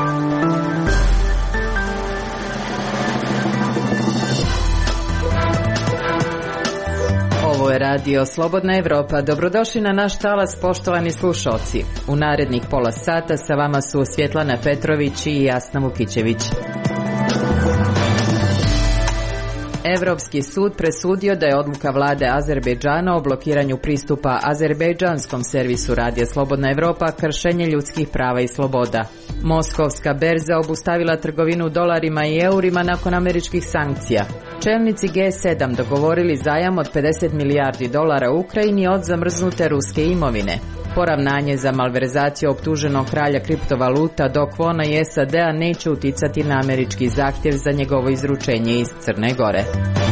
Ovo je radio Slobodna Evropa. Dobrodošli na naš talas, poštovani slušalci. U narednih pola sata sa vama su Svjetlana Petrović i Jasna Vukićević. Evropski sud presudio da je odluka vlade Azerbejdžana o blokiranju pristupa azerbejdžanskom servisu radija Slobodna Evropa kršenje ljudskih prava i sloboda. Moskovska berza obustavila trgovinu dolarima i eurima nakon američkih sankcija. Čelnici G7 dogovorili zajam od 50 milijardi dolara Ukrajini od zamrznute ruske imovine. Poravnanje za malverzaciju optuženog kralja kriptovaluta Do Kwona i SAD-a neće uticati na američki zahtjev za njegovo izručenje iz Crne Gore.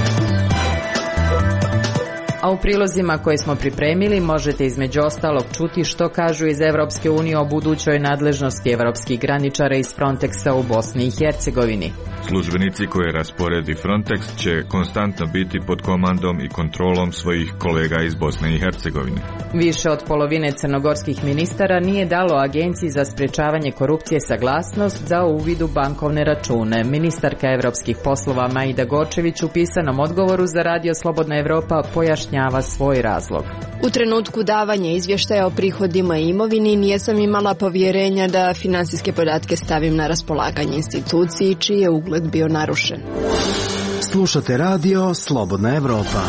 A u prilozima koje smo pripremili možete između ostalog čuti što kažu iz Evropske unije o budućoj nadležnosti evropskih graničara iz Frontexa u Bosni i Hercegovini. Službenici koje rasporedi Frontex će konstantno biti pod komandom i kontrolom svojih kolega iz Bosne i Hercegovine. Više od polovine crnogorskih ministara nije dalo Agenciji za sprečavanje korupcije saglasnost za uvid u bankovne račune. Ministarka evropskih poslova Majda Gorčević u pisanom odgovoru za Radio Slobodna Evropa pojašnjava svoj razlog. U trenutku davanja izvještaja o prihodima i imovini nijesam imala povjerenja da finansijske podatke stavim na raspolaganje instituciji čiji je ugled bio narušen. Slušate radio Slobodna Evropa.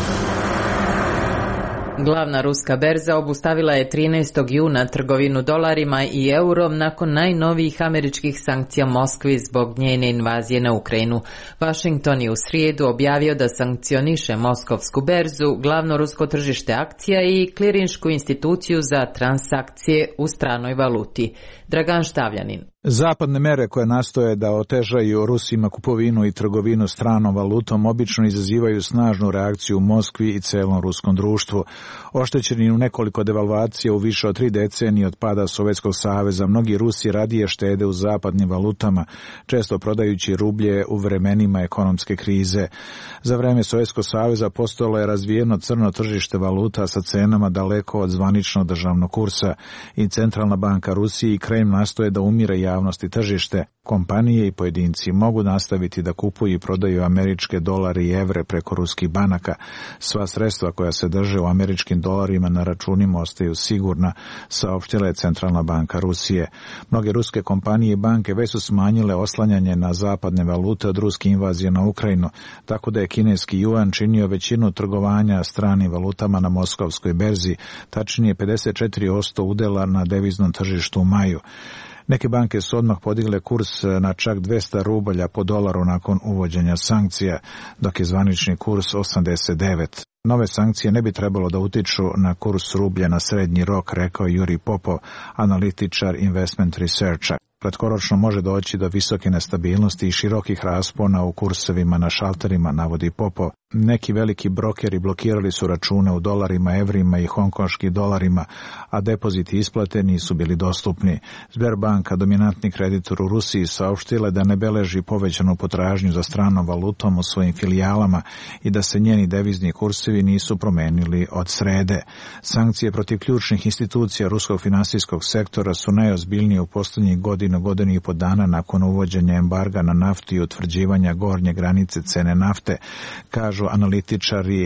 Glavna ruska berza obustavila je 13. juna trgovinu dolarima i eurom nakon najnovijih američkih sankcija Moskvi zbog njene invazije na Ukrajinu. Washington je u srijedu objavio da sankcioniše Moskovsku berzu, glavno rusko tržište akcija i klirinšku instituciju za transakcije u stranoj valuti. Dragan Štavljanin. Zapadne mere koje nastoje da otežaju Rusima kupovinu i trgovinu stranom valutom obično izazivaju snažnu reakciju u Moskvi i celom ruskom društvu. Oštećeni u nekoliko devalvacija u više od 3 decenije od pada Sovjetskog saveza, mnogi Rusi radije štede u zapadnim valutama, često prodajući rublje u vremenima ekonomske krize. Za vreme Sovjetskog saveza postojalo je razvijeno crno tržište valuta sa cenama daleko od zvaničnog državnog kursa i Centralna banka Rusije i Kremlj nastoje da umire javnosti tržište. Kompanije i pojedinci mogu nastaviti da kupuju i prodaju američke dolare i evre preko ruskih banaka. Sva sredstva koja se drže u američkim dolarima na računima ostaju sigurna, saopštila je Centralna banka Rusije. Mnoge ruske kompanije i banke već su smanjile oslanjanje na zapadne valute od ruske invazije na Ukrajinu, tako da je kineski juan činio većinu trgovanja stranim valutama na Moskovskoj berzi, tačnije 54% udela na deviznom tržištu u maju. Neke banke su odmah podigle kurs na čak 200 rubalja po dolaru nakon uvođenja sankcija, dok je zvanični kurs 89. Nove sankcije ne bi trebalo da utiču na kurs rublja na srednji rok, rekao Juri Popov, analitičar Investment Researcha. Kratkoročno može doći do visoke nestabilnosti i širokih raspona u kursevima na šalterima, navodi Popov. Neki veliki brokeri blokirali su račune u dolarima, evrima i hongkonških dolarima, a depoziti isplate nisu bili dostupni. Sberbanka, dominantni kreditor u Rusiji, saopštila da ne beleži povećanu potražnju za stranom valutom u svojim filijalama i da se njeni devizni kursevi nisu promenili od srede. Sankcije protiv ključnih institucija ruskog finansijskog sektora su najozbiljnije u posljednjih godinu i po dana nakon uvođenja embarga na naftu i utvrđivanja gornje granice cene nafte, kažu analitičari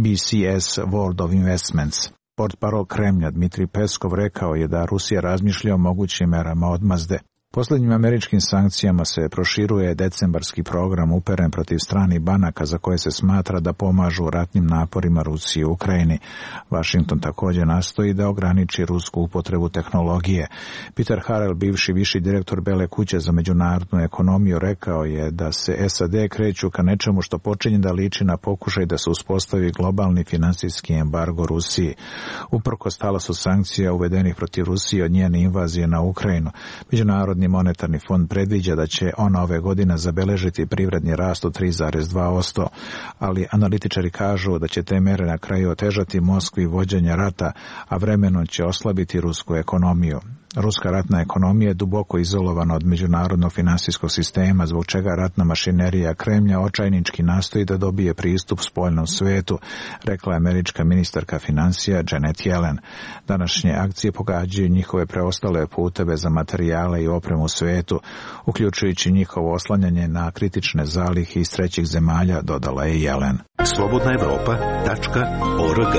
BCS World of Investments. Portparol Kremlja Dmitrij Peskov rekao je da Rusija razmišlja o mogućim merama odmazde. Posljednjim američkim sankcijama se proširuje decembarski program uperen protiv stranih banaka za koje se smatra da pomažu ratnim naporima Rusije u Ukrajini. Washington također nastoji da ograniči rusku upotrebu tehnologije. Peter Harrell, bivši viši direktor Bele kuće za međunarodnu ekonomiju, rekao je da se SAD kreću ka nečemu što počinje da liči na pokušaj da se uspostavi globalni finansijski embargo Rusiji. Uprkos talasu sankcija uvedenih protiv Rusije od njene invazije na Ukrajinu, Međunarodni monetarni fond predviđa da će on ove godine zabeležiti privredni rast od 3,2%, ali analitičari kažu da će te mere na kraju otežati Moskvi vođenje rata, a vremenom će oslabiti rusku ekonomiju. Ruska ratna ekonomija je duboko izolovana od međunarodnog finansijskog sistema, zbog čega ratna mašinerija Kremlja očajnički nastoji da dobije pristup spoljnom svetu, rekla je američka ministarka financija Janet Yellen. Današnje akcije pogađaju njihove preostale puteve za materijale i opremu u svetu, uključujući njihovo oslanjanje na kritične zalihe iz trećih zemalja, dodala je Yellen. slobodnaevropa.org.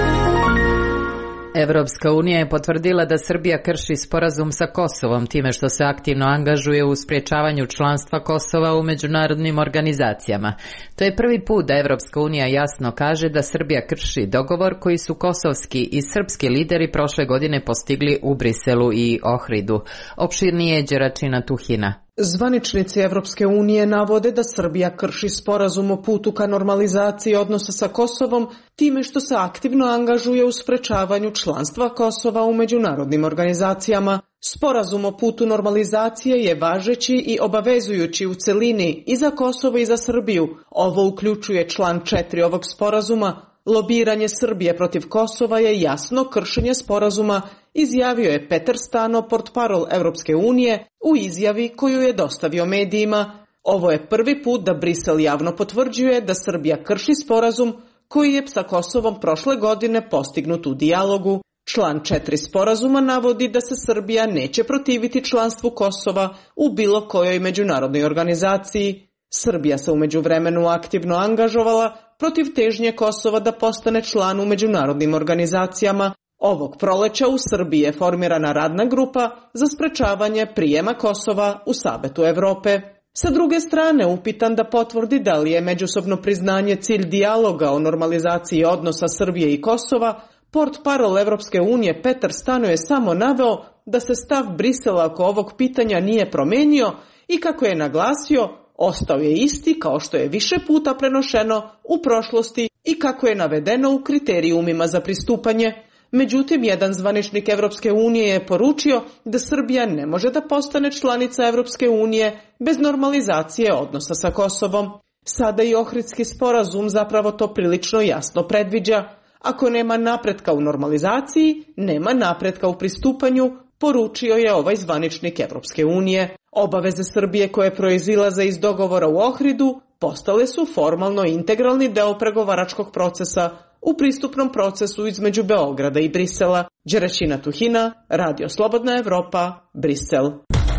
Evropska unija je potvrdila da Srbija krši sporazum sa Kosovom time što se aktivno angažuje u sprječavanju članstva Kosova u međunarodnim organizacijama. To je prvi put da Evropska unija jasno kaže da Srbija krši dogovor koji su kosovski i srpski lideri prošle godine postigli u Briselu i Ohridu. Opširnije je Đeračina Tuhina. Zvaničnici Evropske unije navode da Srbija krši sporazum o putu ka normalizaciji odnosa sa Kosovom time što se aktivno angažuje u sprečavanju članstva Kosova u međunarodnim organizacijama. Sporazum o putu normalizacije je važeći i obavezujući u celini i za Kosovo i za Srbiju. Ovo uključuje član 4 ovog sporazuma. Lobiranje Srbije protiv Kosova je jasno kršenje sporazuma, izjavio je Peter Stano, portparol Evropske unije, u izjavi koju je dostavio medijima. Ovo je prvi put da Brisel javno potvrđuje da Srbija krši sporazum koji je sa Kosovom prošle godine postignut u dijalogu. Član 4 sporazuma navodi da se Srbija neće protiviti članstvu Kosova u bilo kojoj međunarodnoj organizaciji. Srbija se u međuvremenu aktivno angažovala protiv težnje Kosova da postane član u međunarodnim organizacijama. Ovog proleća u Srbiji je formirana radna grupa za sprečavanje prijema Kosova u Savetu Evrope. Sa druge strane, upitan da potvrdi da li je međusobno priznanje cilj dijaloga o normalizaciji odnosa Srbije i Kosova, portparol Evropske unije Petar Stano je samo naveo da se stav Brisela oko ovog pitanja nije promenio i kako je naglasio, ostao je isti kao što je više puta prenošeno u prošlosti i kako je navedeno u kriterijumima za pristupanje. Međutim, jedan zvaničnik Evropske unije je poručio da Srbija ne može da postane članica Evropske unije bez normalizacije odnosa sa Kosovom. Sada i Ohridski sporazum zapravo to prilično jasno predviđa. Ako nema napretka u normalizaciji, nema napretka u pristupanju, poručio je ovaj zvaničnik Evropske unije. Obaveze Srbije koje proizilaze iz dogovora u Ohridu postale su formalno integralni deo pregovaračkog procesa u pristupnom procesu između Beograda i Brisela. Đeračina Tuhina, Radio Slobodna Evropa, Brisel.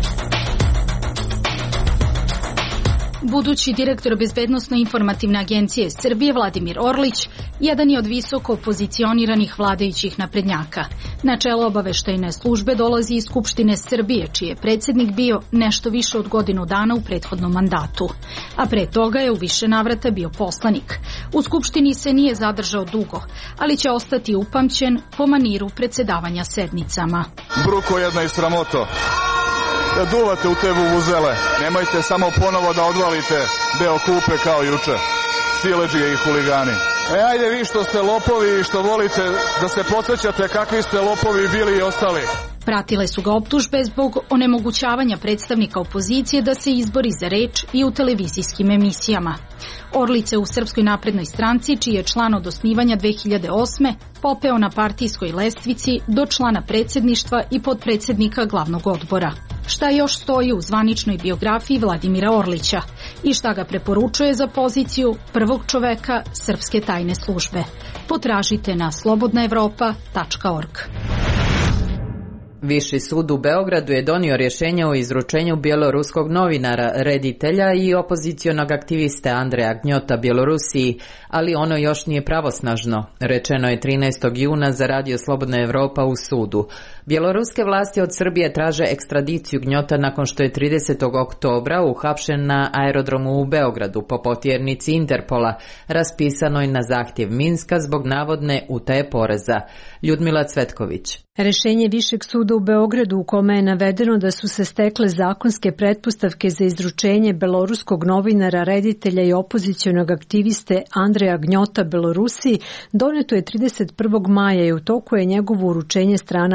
Budući direktor Bezbednosno-informativne agencije Srbije Vladimir Orlić jedan je od visoko pozicioniranih vladajućih naprednjaka. Na čelo obaveštajne službe dolazi iz Skupštine Srbije, čiji je predsjednik bio nešto više od godinu dana u prethodnom mandatu, a pre toga je u više navrata bio poslanik. U Skupštini se nije zadržao dugo, ali će ostati upamćen po maniru predsedavanja sednicama. Bruko jedna i sramoto. Da duvate u te vuvuzele. Nemojte samo ponovo da odvalite deo klupe kao juče. Siledžije i huligani. Ajde vi što ste lopovi i što volite da se podsjećate kakvi ste lopovi bili i ostali. Pratile su ga optužbe zbog onemogućavanja predstavnika opozicije da se izbori za reč i u televizijskim emisijama. Orlić se u Srpskoj naprednoj stranci, čiji je član od osnivanja 2008. popeo na partijskoj lestvici do člana predsjedništva i potpredsjednika glavnog odbora. Šta još stoji u zvaničnoj biografiji Vladimira Orlića i šta ga preporučuje za poziciju prvog čoveka Srpske tajne službe? Potražite na slobodnaevropa.org. Viši sud u Beogradu je donio rješenje o izručenju bjeloruskog novinara, reditelja i opozicionog aktiviste Andreja Gnjota Bjelorusiji, ali ono još nije pravosnažno, rečeno je 13. juna za Radio Slobodna Evropa u sudu. Bjeloruske vlasti od Srbije traže ekstradiciju Gnjota nakon što je 30. oktobra uhapšen na aerodromu u Beogradu po potjernici Interpola, raspisanoj na zahtjev Minska zbog navodne utaje poreza. Ljudmila Cvetković. Rešenje Višeg suda u Beogradu u kome je navedeno da su se stekle zakonske pretpostavke za izručenje beloruskog novinara, reditelja i opozicionog aktiviste Andreja Gnjota Belorusiji doneto je 31. maja i u toku je njegovo uručenje stranama u procesu.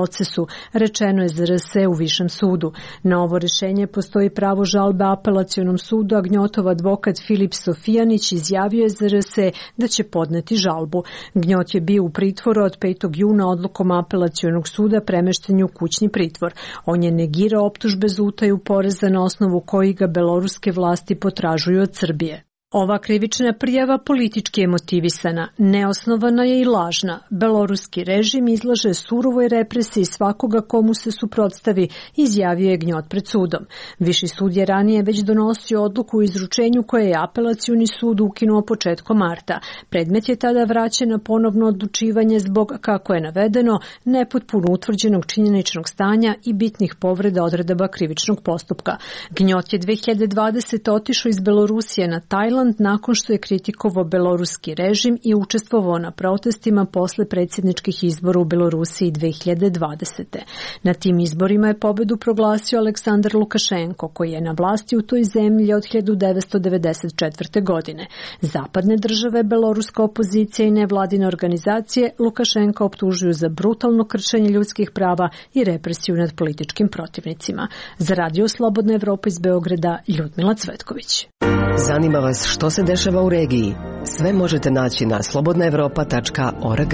procesu, rečeno je za RS u Višem sudu. Na ovo rješenje postoji pravo žalbe apelacionom sudu, a Gnjotov advokat Filip Sofijanić izjavio je za RS da će podneti žalbu. Gnjot je bio u pritvoru od 5. juna odlukom apelacionog suda premešten u kućni pritvor. On je negirao optužbe za utaju poreza na osnovu kojih ga beloruske vlasti potražuju od Srbije. Ova krivična prijava politički je motivisana, neosnovana je i lažna. Beloruski režim izlaže surovoj represiji svakoga komu se suprotstavi, izjavio je Gnjot pred sudom. Viši sud je ranije već donosio odluku o izručenju koje je apelacioni sud ukinuo početkom marta. Predmet je tada vraćen na ponovno odlučivanje zbog, kako je navedeno, nepotpuno utvrđenog činjeničnog stanja i bitnih povreda odredaba krivičnog postupka. Gnjot je 2020. otišao iz Belorusije na Tajland nakon što je kritikovao beloruski režim i učestvovao na protestima posle predsjedničkih izbora u Belorusiji 2020. Na tim izborima je pobedu proglasio Aleksandar Lukašenko, koji je na vlasti u toj zemlji od 1994. godine. Zapadne države, beloruska opozicija i nevladine organizacije Lukašenka optužuju za brutalno kršenje ljudskih prava i represiju nad političkim protivnicima. Za Radio Slobodna Evropa iz Beograda, Ljudmila Cvetković. Zanima vas što se dešava u regiji? Sve možete naći na slobodnaevropa.org.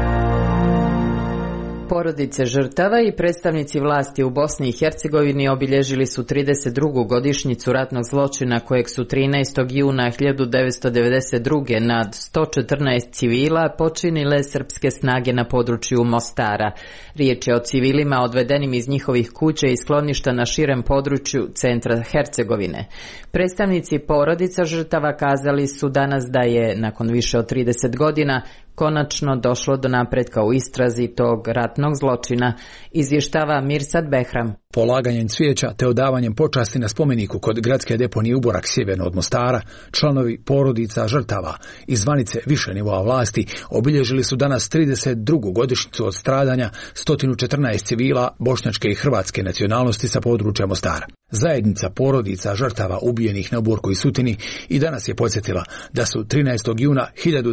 Porodice žrtava i predstavnici vlasti u Bosni i Hercegovini obilježili su 32. godišnjicu ratnog zločina kojeg su 13. juna 1992. nad 114 civila počinile srpske snage na području Mostara. Riječ je o civilima odvedenim iz njihovih kuća i skloništa na širem području centra Hercegovine. Predstavnici porodica žrtava kazali su danas da je, nakon više od 30 godina, konačno došlo do napretka u istrazi tog ratnog zločina, izvještava Mirsad Behram. Polaganjem cvijeća te odavanjem počasti na spomeniku kod gradske deponije Uborak sjeverno od Mostara, članovi porodica žrtava i zvanice više nivoa vlasti obilježili su danas 32. godišnjicu od stradanja 114 civila bošnjačke i hrvatske nacionalnosti sa područja Mostara. Zajednica porodica žrtava ubijenih na Uborku i Sutini i danas je podsjetila da su 13. juna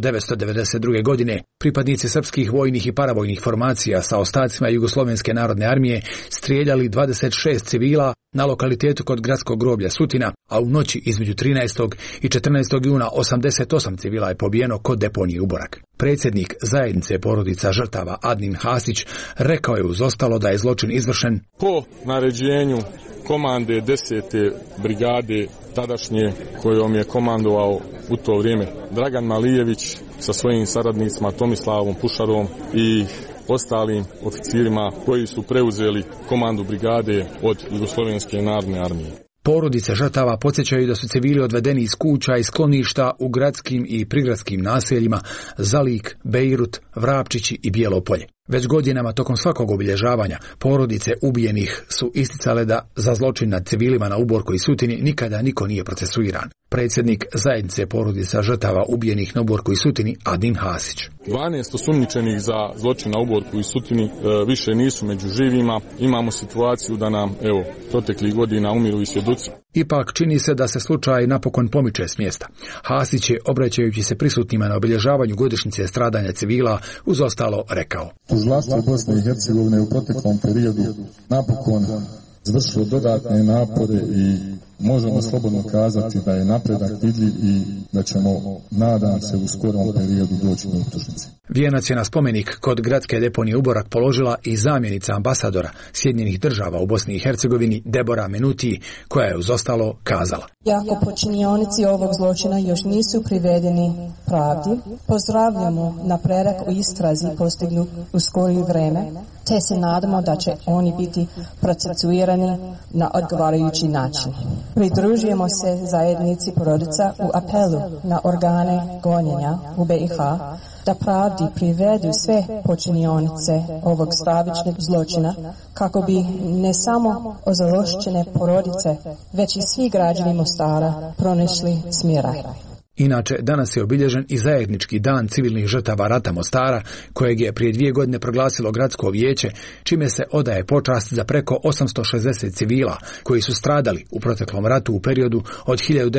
1992. godine pripadnici srpskih vojnih i paravojnih formacija sa ostacima Jugoslovenske narodne armije strijeljali 26 civila na lokalitetu kod gradskog groblja Sutina, a u noći između 13. i 14. juna 88 civila je pobijeno kod deponije Uborak. Predsjednik zajednice porodica žrtava Adnin Hasić rekao je uz ostalo da je zločin izvršen po naređenju komande 10. brigade tadašnje kojom je komandovao u to vrijeme Dragan Malijević sa svojim saradnicima Tomislavom Pušarom i ostalim oficirima koji su preuzeli komandu brigade od Jugoslovenske narodne armije. Porodice žrtava podsjećaju da su civili odvedeni iz kuća i skloništa u gradskim i prigradskim naseljima Zalik, Bejrut, Vrapčići i Bijelo Polje. Već godinama tokom svakog obilježavanja porodice ubijenih su isticale da za zločin nad civilima na Uborku i Sutini nikada niko nije procesuiran. Predsjednik zajednice porodica žrtava ubijenih na Uborku i Sutini Adin Hasić. 12 osumnjičenih za zločin na Uborku i Sutini više nisu među živima. Imamo situaciju da nam, proteklih godina umiru i svjedoci. Ipak čini se da se slučaj napokon pomiče s mjesta. Hasić je, obraćajući se prisutnima na obilježavanju godišnjice stradanja civila, uz ostalo rekao: Tužilaštvo Bosne i Hercegovine u proteklom periodu napokon izvršilo dodatne napore i možemo slobodno kazati da je napredak vidljiv i da ćemo, nadam se, u skorom periodu doći do optužnice. Vijenac je na spomenik kod gradske deponije Uborak položila i zamjenica ambasadora Sjedinjenih država u Bosni i Hercegovini Debora Menuti, koja je uz ostalo kazala: Iako počinionici ovog zločina još nisu privedeni pravdi, pozdravljamo napredak u istrazi postignu u skorije vreme, te se nadamo da će oni biti procesuirani na odgovarajući način. Pridružujemo se zajednici porodica u apelu na organe gonjenja u BiH da pravdi privedu sve počinionice ovog stravičnog zločina kako bi ne samo ozalošćene porodice, već i svi građani Mostara pronašli smiraj. Inače, danas je obilježen i zajednički dan civilnih žrtava rata Mostara, kojeg je prije 2 godine proglasilo gradsko vijeće, čime se odaje počast za preko 860 civila koji su stradali u proteklom ratu u periodu od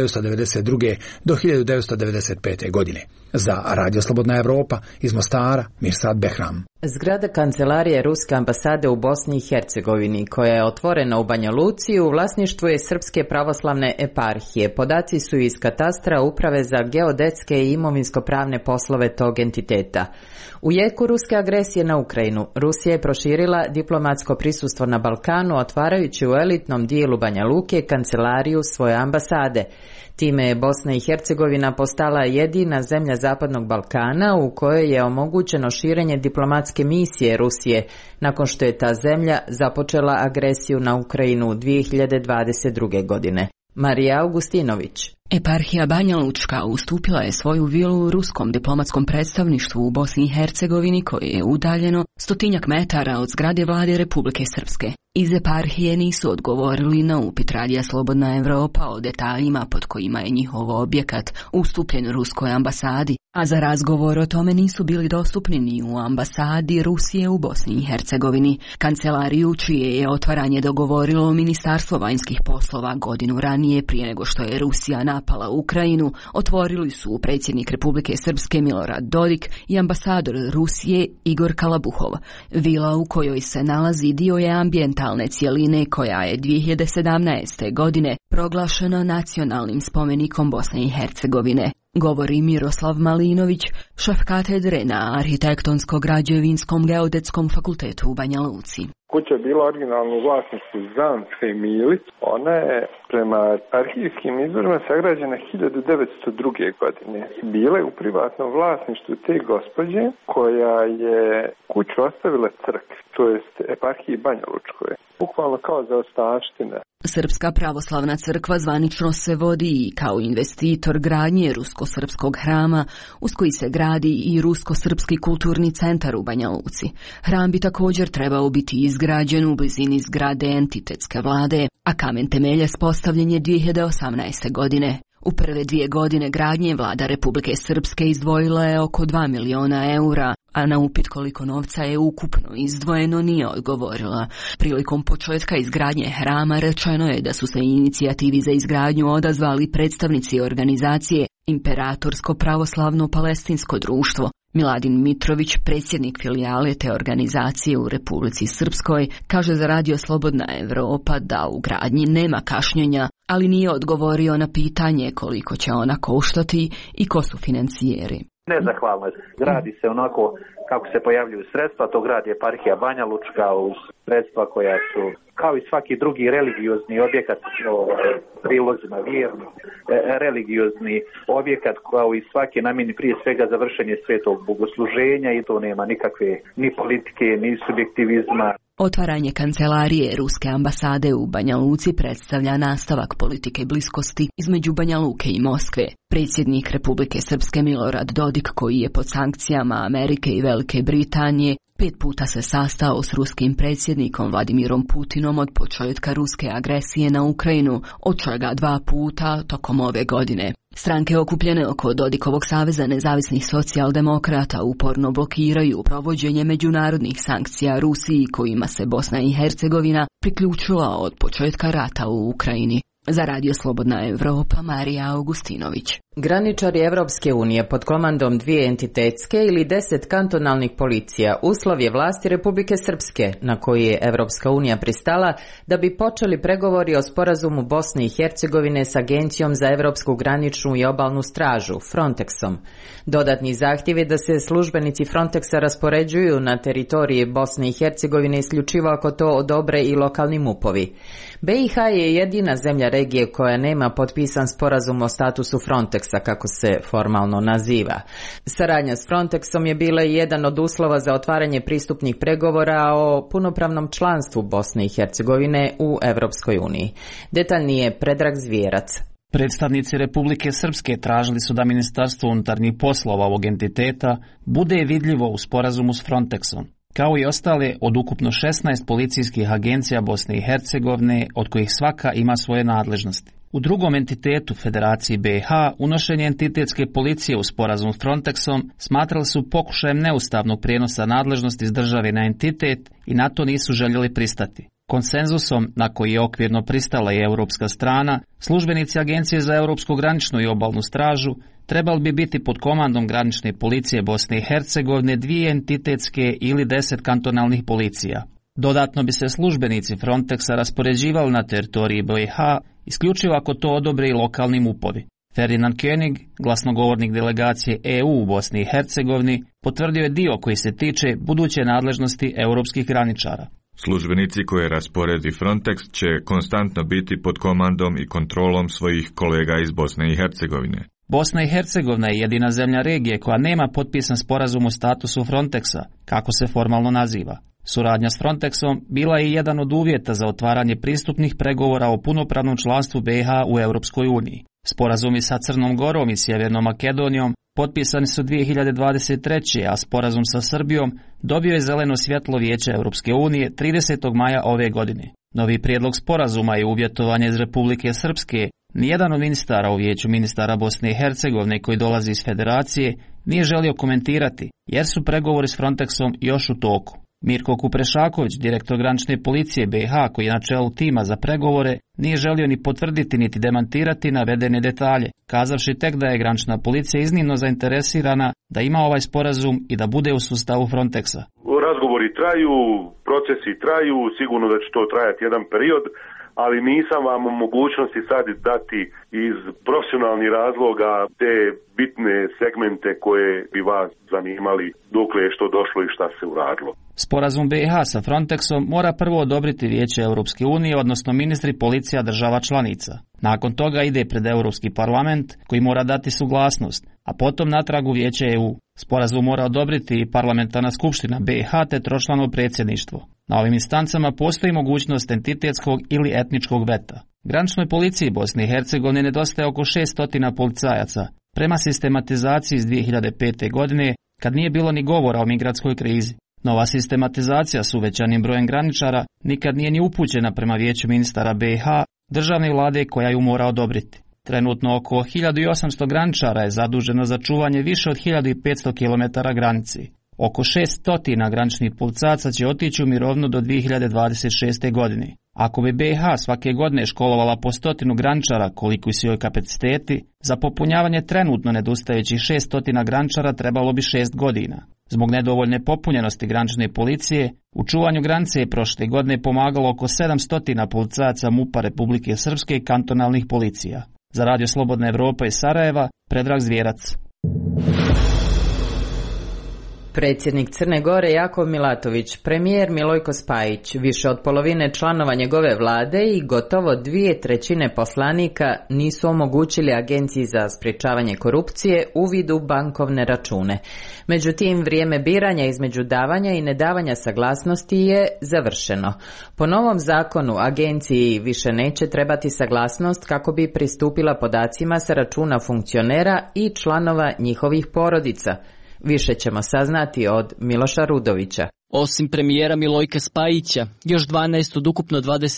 1992. do 1995. godine. Za Radio Slobodna Evropa iz Mostara, Mirsad Behram. Zgrada kancelarije Ruske ambasade u Bosni i Hercegovini, koja je otvorena u Banja Luci, u vlasništvu je Srpske pravoslavne eparhije. Podaci su iz katastra Uprave za geodetske i imovinsko-pravne poslove tog entiteta. U jeku ruske agresije na Ukrajinu, Rusija je proširila diplomatsko prisustvo na Balkanu, otvarajući u elitnom dijelu Banja Luke kancelariju svoje ambasade. Time je Bosna i Hercegovina postala jedina zemlja Zapadnog Balkana u kojoj je omogućeno širenje diplomatske misije Rusije, nakon što je ta zemlja započela agresiju na Ukrajinu 2022. godine. Marija Augustinović. Eparhija Banja Lučka ustupila je svoju vilu ruskom diplomatskom predstavništvu u Bosni i Hercegovini, koje je udaljeno 100 metara od zgrade vlade Republike Srpske. Iz eparhije nisu odgovorili na upit Radija Slobodna Evropa o detaljima pod kojima je njihov objekat ustupljen ruskoj ambasadi, a za razgovor o tome nisu bili dostupni ni u ambasadi Rusije u Bosni i Hercegovini. Kancelariju, čije je otvaranje dogovorilo Ministarstvo vanjskih poslova godinu ranije, prije nego što je Rusija napala Ukrajinu, otvorili su predsjednik Republike Srpske Milorad Dodik i ambasador Rusije Igor Kalabuhov. Vila u kojoj se nalazi dio je ambijentalne cijeline koja je 2017. godine proglašena nacionalnim spomenikom Bosne i Hercegovine. Govori Miroslav Malinović, šef katedre na Arhitektonsko-građevinskom geodetskom fakultetu u Banja Luci. Kuća je bila originalno u vlasništvu Zanca i Milić. Ona je prema arhivskim izvorima sagrađena 1902. godine. Bila je u privatnom vlasništvu te gospođe koja je kuću ostavila crkvi, to jest eparhiji Banja Lučkoj. Bukvalno kao za ostavštine. Srpska pravoslavna crkva zvanično se vodi i kao investitor gradnje rusko-srpskog hrama, uz koji se gradi i rusko-srpski kulturni centar u Banja Luci. Hram bi također trebao biti izgrađen u blizini zgrade entitetske vlade, a kamen temeljac postavljen je 2018. godine. U prve 2 godine gradnje vlada Republike Srpske izdvojila je oko 2 miliona eura, a na upit koliko novca je ukupno izdvojeno nije odgovorila. Prilikom početka izgradnje hrama rečeno je da su se inicijativi za izgradnju odazvali predstavnici organizacije Imperatorsko pravoslavno palestinsko društvo. Miladin Mitrović, predsjednik filijale te organizacije u Republici Srpskoj, kaže za Radio Slobodna Evropa da u gradnji nema kašnjenja, ali nije odgovorio na pitanje koliko će ona koštati i ko su financijeri. Nezahvalno je. Gradi se onako kako se pojavljuju sredstva, to gradi eparhija Banja Lučka uz sredstva koja su kao i svaki drugi religiozni objekat, prilozima vjerni, religiozni objekat kao i svaki namjeni prije svega za vršenje svetog bogosluženja i to nema nikakve ni politike ni subjektivizma. Otvaranje kancelarije Ruske ambasade u Banja Luci predstavlja nastavak politike bliskosti između Banja Luke i Moskve. Predsjednik Republike Srpske Milorad Dodik, koji je pod sankcijama Amerike i Velike Britanije, 5 puta se sastao s ruskim predsjednikom Vladimirom Putinom od početka ruske agresije na Ukrajinu, od čega 2 puta tokom ove godine. Stranke okupljene oko Dodikovog saveza nezavisnih socijaldemokrata uporno blokiraju provođenje međunarodnih sankcija Rusiji, kojima se Bosna i Hercegovina priključila od početka rata u Ukrajini. Za Radio Slobodna Evropa, Marija Augustinović. Graničari Evropske unije pod komandom 2 entitetske ili 10 kantonalnih policija uslov je vlasti Republike Srpske, na koji je Evropska unija pristala da bi počeli pregovori o sporazumu Bosne i Hercegovine s Agencijom za Evropsku graničnu i obalnu stražu, Frontexom. Dodatni zahtjev je da se službenici Frontexa raspoređuju na teritoriji Bosne i Hercegovine isključivo ako to odobre i lokalni MUP-ovi. BiH je jedina zemlja regije koja nema potpisan sporazum o statusu Frontexa, kako se formalno naziva. Saradnja s Frontexom je bila i jedan od uslova za otvaranje pristupnih pregovora o punopravnom članstvu Bosne i Hercegovine u Evropskoj uniji. Detaljnije Predrag Zvijerac. Predstavnici Republike Srpske tražili su da Ministarstvo unutarnjih poslova ovog entiteta bude vidljivo u sporazumu s Frontexom, kao i ostale od ukupno 16 policijskih agencija Bosne i Hercegovine, od kojih svaka ima svoje nadležnosti. U drugom entitetu Federaciji BiH unošenje entitetske policije u sporazum s Frontexom smatrali su pokušajem neustavnog prijenosa nadležnosti iz države na entitet i na to nisu željeli pristati. Konsenzusom, na koji je okvirno pristala i europska strana, službenici Agencije za Europsku graničnu i obalnu stražu trebali bi biti pod komandom granične policije Bosne i Hercegovine 2 entitetske ili 10 kantonalnih policija. Dodatno bi se službenici Frontexa raspoređivali na teritoriji BiH, isključivo ako to odobre i lokalni MUP-ovi. Ferdinand König, glasnogovornik delegacije EU u Bosni i Hercegovini, potvrdio je dio koji se tiče buduće nadležnosti europskih graničara. Službenici koje rasporedi Frontex će konstantno biti pod komandom i kontrolom svojih kolega iz Bosne i Hercegovine. Bosna i Hercegovina je jedina zemlja regije koja nema potpisan sporazum o statusu Frontexa, kako se formalno naziva. Suradnja s Frontexom bila je jedan od uvjeta za otvaranje pristupnih pregovora o punopravnom članstvu BiH u Europskoj uniji. Sporazumi sa Crnom Gorom i Sjevernom Makedonijom potpisani su 2023. a sporazum sa Srbijom dobio je zeleno svjetlo Vijeća Europske unije 30. maja ove godine. Novi prijedlog sporazuma je uvjetovanje iz Republike Srpske. Nijedan od ministara u Vijeću ministara Bosne i Hercegovine koji dolazi iz Federacije nije želio komentirati, jer su pregovori s Frontexom još u toku. Mirko Kuprešaković, direktor granične policije BiH, koji je na čelu tima za pregovore, nije želio ni potvrditi niti demantirati navedene detalje, kazavši tek da je granična policija iznimno zainteresirana da ima ovaj sporazum i da bude u sustavu Frontexa. Razgovori traju, procesi traju, sigurno da će to trajati jedan period, ali nisam vam u mogućnosti sad dati iz profesionalnih razloga te bitne segmente koje bi vas zanimali dokle je što došlo i šta se uradilo. Sporazum BiH sa Frontexom mora prvo odobriti Vijeće Europske unije, odnosno ministri policija država članica. Nakon toga ide pred Europski parlament koji mora dati suglasnost, a potom natrag u Vijeće EU. Sporazum mora odobriti i parlamentarna skupština BiH te tročlano predsjedništvo. Na ovim instancama postoji mogućnost entitetskog ili etničkog veta. Graničnoj policiji Bosne i Hercegovine nedostaje oko 600 policajaca. Prema sistematizaciji iz 2005. godine, kad nije bilo ni govora o migratskoj krizi. Nova sistematizacija s uvećanim brojem graničara nikad nije ni upućena prema Vijeću ministara BiH, državne vlade koja ju mora odobriti. Trenutno oko 1800 graničara je zaduženo za čuvanje više od 1500 km granici. Oko 600 graničnih policajaca će otići u mirovinu do 2026. godine. Ako bi BiH svake godine školovala po 100 graničara, koliko su joj kapaciteti, za popunjavanje trenutno nedostajućih 600 graničara trebalo bi 6 godina. Zbog nedovoljne popunjenosti granične policije, u čuvanju granice je prošle godine pomagalo oko 700 policajaca MUP-a Republike Srpske i kantonalnih policija. Za Radio Slobodna Evropa iz Sarajeva, Predrag Zvjerac. Predsjednik Crne Gore Jakov Milatović, premijer Milojko Spajić, više od polovine članova njegove vlade i gotovo 2/3 poslanika nisu omogućili Agenciji za sprječavanje korupcije uvid u bankovne račune. Međutim, vrijeme biranja između davanja i nedavanja saglasnosti je završeno. Po novom zakonu Agenciji više neće trebati saglasnost kako bi pristupila podacima sa računa funkcionera i članova njihovih porodica. Više ćemo saznati od Miloša Rudovića. Osim premijera Milojka Spajića, još 12 od ukupno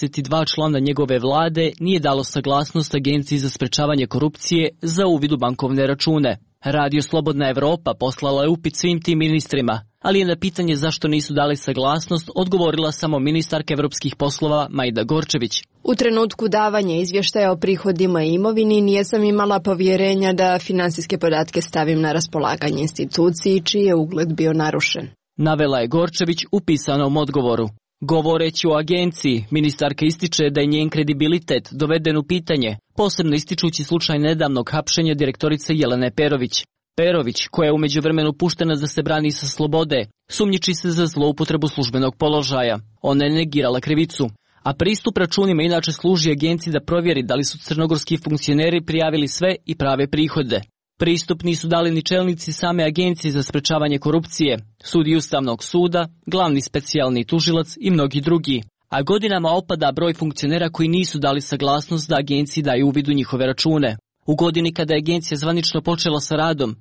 22 člana njegove vlade nije dalo saglasnost Agenciji za sprečavanje korupcije za uvid u bankovne račune. Radio Slobodna Evropa poslala je upit svim tim ministrima, ali je na pitanje zašto nisu dali saglasnost odgovorila samo ministarka evropskih poslova Majda Gorčević. U trenutku davanja izvještaja o prihodima i imovini nijesam imala povjerenja da finansijske podatke stavim na raspolaganje instituciji čiji je ugled bio narušen. Navela je Gorčević u pisanom odgovoru. Govoreći o agenciji, ministarka ističe da je njen kredibilitet doveden u pitanje, posebno ističući slučaj nedavnog hapšenja direktorice Jelene Perović. Perović, koja je u međuvremenu puštena da se brani sa slobode, sumnjiči se za zloupotrebu službenog položaja. Ona je negirala krivicu, a pristup računima inače služi agenciji da provjeri da li su crnogorski funkcioneri prijavili sve i prave prihode. Pristup nisu dali ni čelnici same Agencije za sprečavanje korupcije, sudi Ustavnog suda, glavni specijalni tužilac i mnogi drugi. A godinama opada broj funkcionera koji nisu dali saglasnost da agenciji daju uvid u njihove račune. U godini kada je agencija zvanično počela sa radom,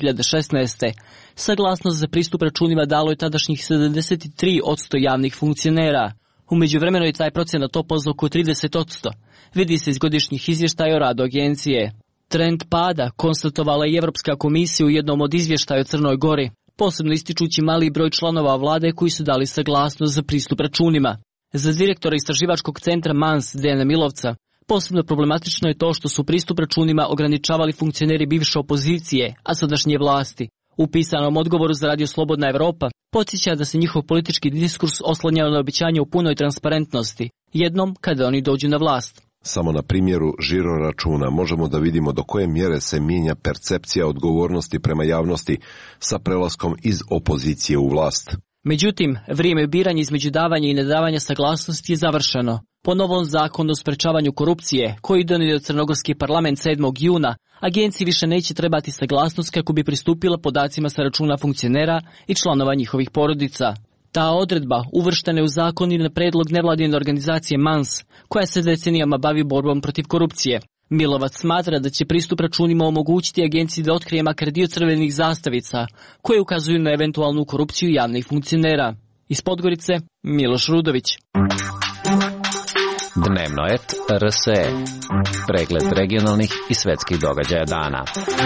2016. saglasnost za pristup računima dalo je tadašnjih 73% javnih funkcionera. U međuvremenu je taj procenat opao za oko 30%. Vidi se iz godišnjih izvještaja o radu agencije. Trend pada konstatovala je Evropska komisija u jednom od izvještaja o Crnoj Gori, posebno ističući mali broj članova vlade koji su dali saglasnost za pristup računima. Za direktora istraživačkog centra MANS Dejana Milovca, Posebno problematično je to što su pristup računima ograničavali funkcioneri bivše opozicije, a sadašnje vlasti. U pisanom odgovoru za Radio Slobodna Evropa podsjeća da se njihov politički diskurs oslanjao na obećanje u punoj transparentnosti, jednom kada oni dođu na vlast. Samo na primjeru žiro računa možemo da vidimo do koje mjere se mijenja percepcija odgovornosti prema javnosti sa prelaskom iz opozicije u vlast. Međutim, vrijeme biranja između davanja i nedavanja saglasnosti je završeno. Po novom zakonu o sprečavanju korupcije, koji je donio crnogorski parlament 7. juna, agenciji više neće trebati saglasnost kako bi pristupila podacima sa računa funkcionera i članova njihovih porodica. Ta odredba uvrštena je u zakon i na predlog nevladine organizacije MANS, koja se decenijama bavi borbom protiv korupcije. Milovac smatra da će pristup računima omogućiti agenciji da otkrije makar dio crvenih zastavica, koje ukazuju na eventualnu korupciju javnih funkcionera. Iz Podgorice, Miloš Rudović. Dnevno et RSE. Pregled regionalnih i svetskih događaja dana.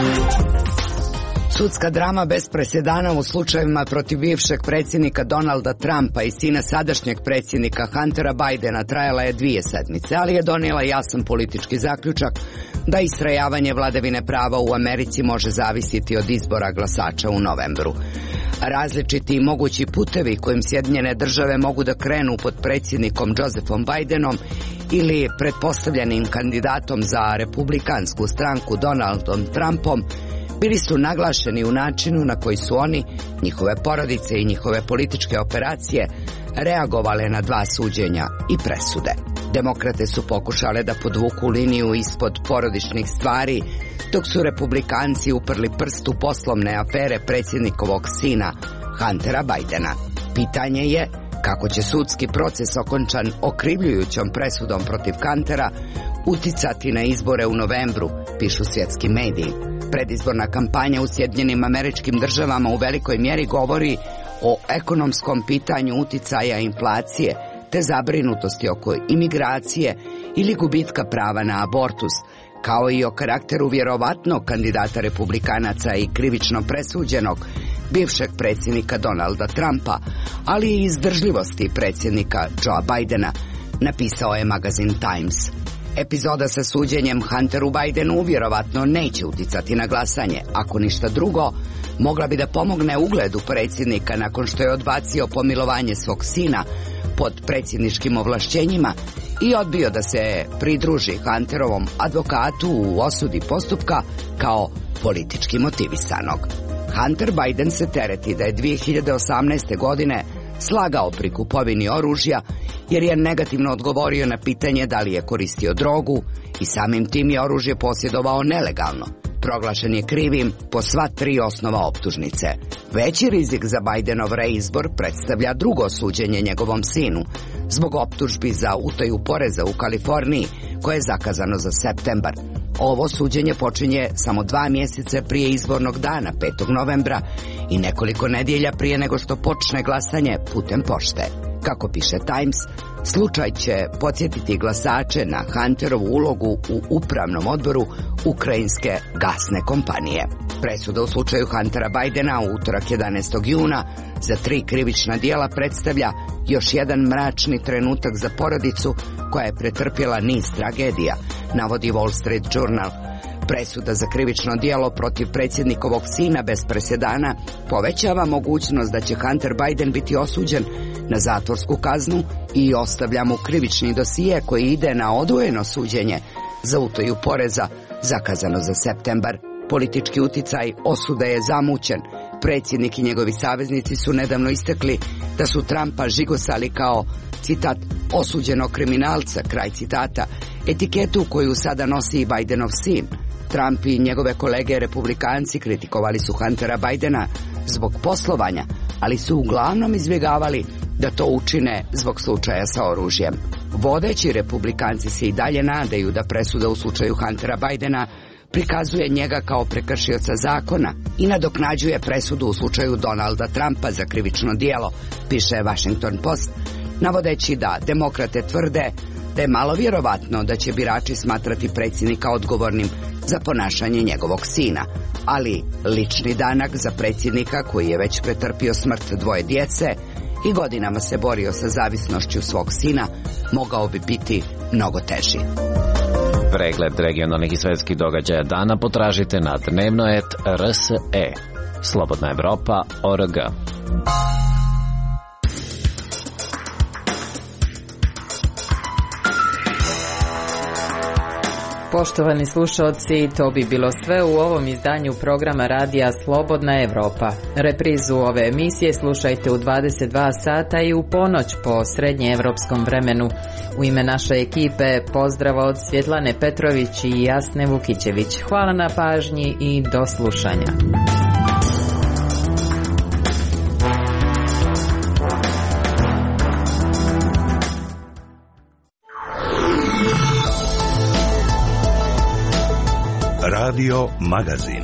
Sudska drama bez presedana u slučajevima protiv bivšeg predsjednika Donalda Trumpa i sina sadašnjeg predsjednika Huntera Bidena trajala je 2 sedmice, ali je donijela jasan politički zaključak da istrajavanje vladavine prava u Americi može zavisiti od izbora glasača u novembru. Različiti i mogući putevi kojim Sjedinjene države mogu da krenu pod predsjednikom Josephom Bidenom ili pretpostavljenim kandidatom za republikansku stranku Donaldom Trumpom bili su naglašeni u načinu na koji su oni, njihove porodice i njihove političke operacije reagovale na 2 suđenja i presude. Demokrate su pokušale da podvuku liniju ispod porodičnih stvari, dok su republikanci uprli prst u poslovne afere predsjednikovog sina Huntera Bidena. Pitanje je kako će sudski proces okončan okrivljujućom presudom protiv Huntera uticati na izbore u novembru, pišu svjetski mediji. Predizborna kampanja u Sjedinjenim Američkim Državama u velikoj mjeri govori o ekonomskom pitanju uticaja inflacije te zabrinutosti oko imigracije ili gubitka prava na abortus, kao i o karakteru vjerovatnog kandidata republikanaca i krivično presuđenog bivšeg predsjednika Donalda Trumpa, ali i izdržljivosti predsjednika Joea Bidena, napisao je magazin Times. Epizoda sa suđenjem Hunteru Bidenu vjerovatno neće uticati na glasanje. Ako ništa drugo, mogla bi da pomogne ugledu predsjednika nakon što je odbacio pomilovanje svog sina pod predsjedničkim ovlašćenjima i odbio da se pridruži Hunterovom advokatu u osudi postupka kao politički motivisanog. Hunter Biden se tereti da je 2018. godine slagao pri kupovini oružja jer je negativno odgovorio na pitanje da li je koristio drogu i samim tim je oružje posjedovao nelegalno. Proglašen je krivim po sva 3 osnova optužnice. Veći rizik za Bidenov reizbor predstavlja drugo suđenje njegovom sinu zbog optužbi za utaju poreza u Kaliforniji koje je zakazano za septembar. Ovo suđenje počinje samo 2 mjeseca prije izbornog dana, 5. novembra, i nekoliko nedjelja prije nego što počne glasanje putem pošte. Kako piše Times, slučaj će podsjetiti glasače na Hunterovu ulogu u upravnom odboru ukrajinske gasne kompanije. Presuda u slučaju Huntera Bidena u utorak 11. juna za 3 krivična djela predstavlja još jedan mračni trenutak za porodicu koja je pretrpjela niz tragedija, navodi Wall Street Journal. Presuda za krivično djelo protiv predsjednikovog sina bez presedana povećava mogućnost da će Hunter Biden biti osuđen na zatvorsku kaznu i ostavlja mu krivični dosije koji ide na odvojeno suđenje za utaju poreza zakazano za septembar. Politički uticaj osude je zamućen. Predsjednik i njegovi saveznici su nedavno istakli da su Trumpa žigosali kao, citat, osuđenog kriminalca, kraj citata, etiketu koju sada nosi i Bidenov sin. Trump i njegove kolege republikanci kritikovali su Huntera Bidena zbog poslovanja, ali su uglavnom izbjegavali da to učine zbog slučaja sa oružjem. Vodeći republikanci se i dalje nadaju da presuda u slučaju Huntera Bidena prikazuje njega kao prekršioca zakona i nadoknađuje presudu u slučaju Donalda Trumpa za krivično djelo, piše Washington Post, navodeći da demokrate tvrde da je malo vjerovatno da će birači smatrati predsjednika odgovornim za ponašanje njegovog sina, ali lični danak za predsjednika koji je već pretrpio smrt 2 djece i godinama se borio sa zavisnošću svog sina mogao bi biti mnogo teži. Pregled regionalnih i svetskih događaja dana potražite na dnevno.rs.e. Slobodna Evropa.org. Poštovani slušalci, to bi bilo sve u ovom izdanju programa radija Slobodna Evropa. Reprizu ove emisije slušajte u 22 sata i u ponoć po srednjeevropskom vremenu. U ime naše ekipe pozdrav od Svjetlane Petrović i Jasne Vukićević. Hvala na pažnji i do slušanja. Radio Magazin.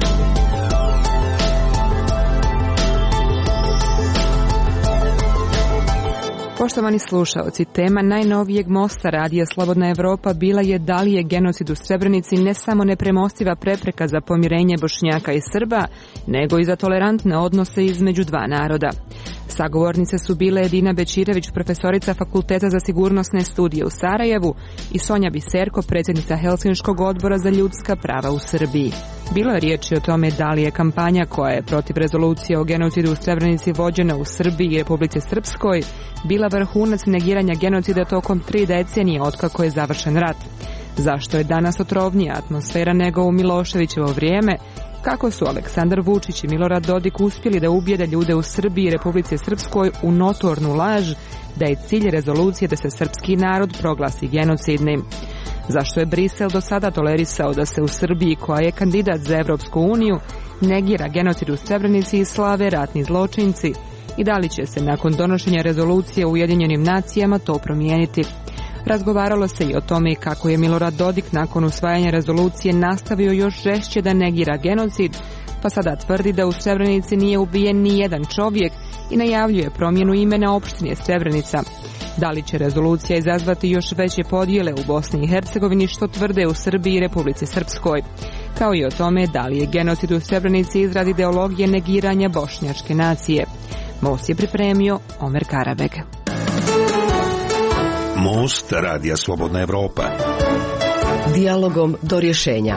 Poštovani slušaoci, tema najnovijeg mosta radija Slobodna Evropa bila je da li je genocid u Srebrenici ne samo nepremostiva prepreka za pomirenje Bošnjaka i Srba, nego i za tolerantne odnose između dva naroda. Sagovornice su bile Edina Bećirević, profesorica Fakulteta za sigurnosne studije u Sarajevu, i Sonja Biserko, predsjednica Helsinškog odbora za ljudska prava u Srbiji. Bilo je riječi o tome da li je kampanja koja je protiv rezolucije o genocidu u Srebrenici vođena u Srbiji i Republici Srpskoj bila vrhunac negiranja genocida tokom 3 decenije otkako je završen rat. Zašto je danas otrovnija atmosfera nego u Miloševićevo vrijeme? Kako su Aleksandar Vučić i Milorad Dodik uspjeli da ubijede ljude u Srbiji i Republici Srpskoj u notornu laž da je cilj rezolucije da se srpski narod proglasi genocidnim? Zašto je Brisel do sada tolerisao da se u Srbiji, koja je kandidat za Evropsku uniju, negira genocid u Srebrenici i slave ratni zločinci? I da li će se nakon donošenja rezolucije u Ujedinjenim nacijama to promijeniti? Razgovaralo se i o tome kako je Milorad Dodik nakon usvajanja rezolucije nastavio još žešće da negira genocid, pa sada tvrdi da u Srebrenici nije ubijen ni jedan čovjek i najavljuje promjenu imena opštine Srebrenica. Da li će rezolucija izazvati još veće podjele u Bosni i Hercegovini, što tvrde u Srbiji i Republici Srpskoj? Kao i o tome da li je genocid u Srebrenici izrad ideologije negiranja bošnjačke nacije. Most je pripremio Omer Karabeg. Most radija Slobodna Evropa. Dijalogom do rješenja.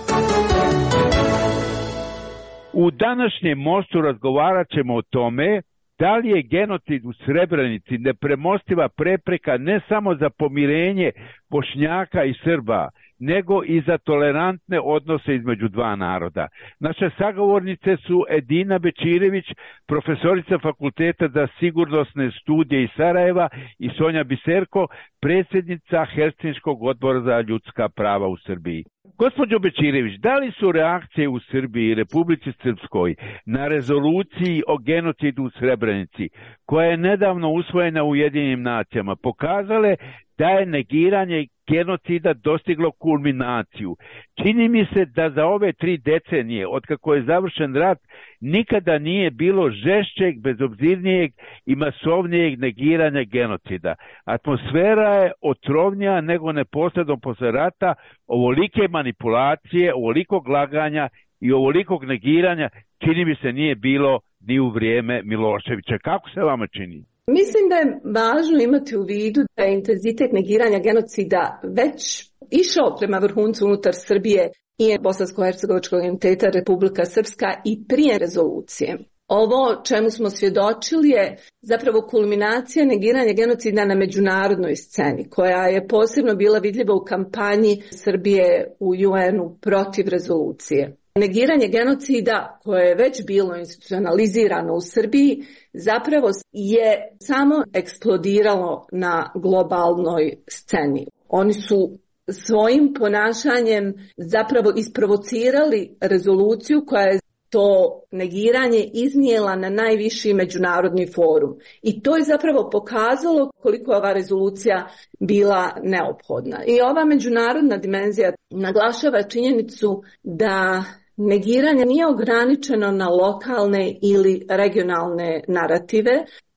U današnjem mostu razgovarat ćemo o tome da li je genocid u Srebrenici nepremostiva prepreka ne samo za pomirenje Bošnjaka i Srba, nego i za tolerantne odnose između dva naroda. Naše sagovornice su Edina Bećirević, profesorica Fakulteta za sigurnosne studije iz Sarajeva, i Sonja Biserko, predsjednica Helsinškog odbora za ljudska prava u Srbiji. Gospođo Bećirević, da li su reakcije u Srbiji i Republici Srpskoj na rezoluciji o genocidu u Srebrenici, koja je nedavno usvojena u Ujedinjenim nacijama, pokazale da je negiranje genocida dostiglo kulminaciju? Čini mi se da za ove 3 decenije, otkako je završen rat, nikada nije bilo žešćeg, bezobzirnijeg i masovnijeg negiranja genocida. Atmosfera je otrovnija nego neposredno posle rata. Ovolike manipulacije, ovolikog laganja i ovolikog negiranja čini mi se nije bilo ni u vrijeme Miloševića. Kako se vama čini? Mislim da je važno imati u vidu da je intenzitet negiranja genocida već išao prema vrhuncu unutar Srbije i Bosansko-hercegovačkog entiteta Republika Srpska i prije rezolucije. Ovo čemu smo svjedočili je zapravo kulminacija negiranja genocida na međunarodnoj sceni, koja je posebno bila vidljiva u kampanji Srbije u UN-u protiv rezolucije. Negiranje genocida, koje je već bilo institucionalizirano u Srbiji, zapravo je samo eksplodiralo na globalnoj sceni. Oni su svojim ponašanjem zapravo isprovocirali rezoluciju koja je to negiranje iznijela na najviši međunarodni forum. I to je zapravo pokazalo koliko je ova rezolucija bila neophodna. I ova međunarodna dimenzija naglašava činjenicu da negiranje nije ograničeno na lokalne ili regionalne narative,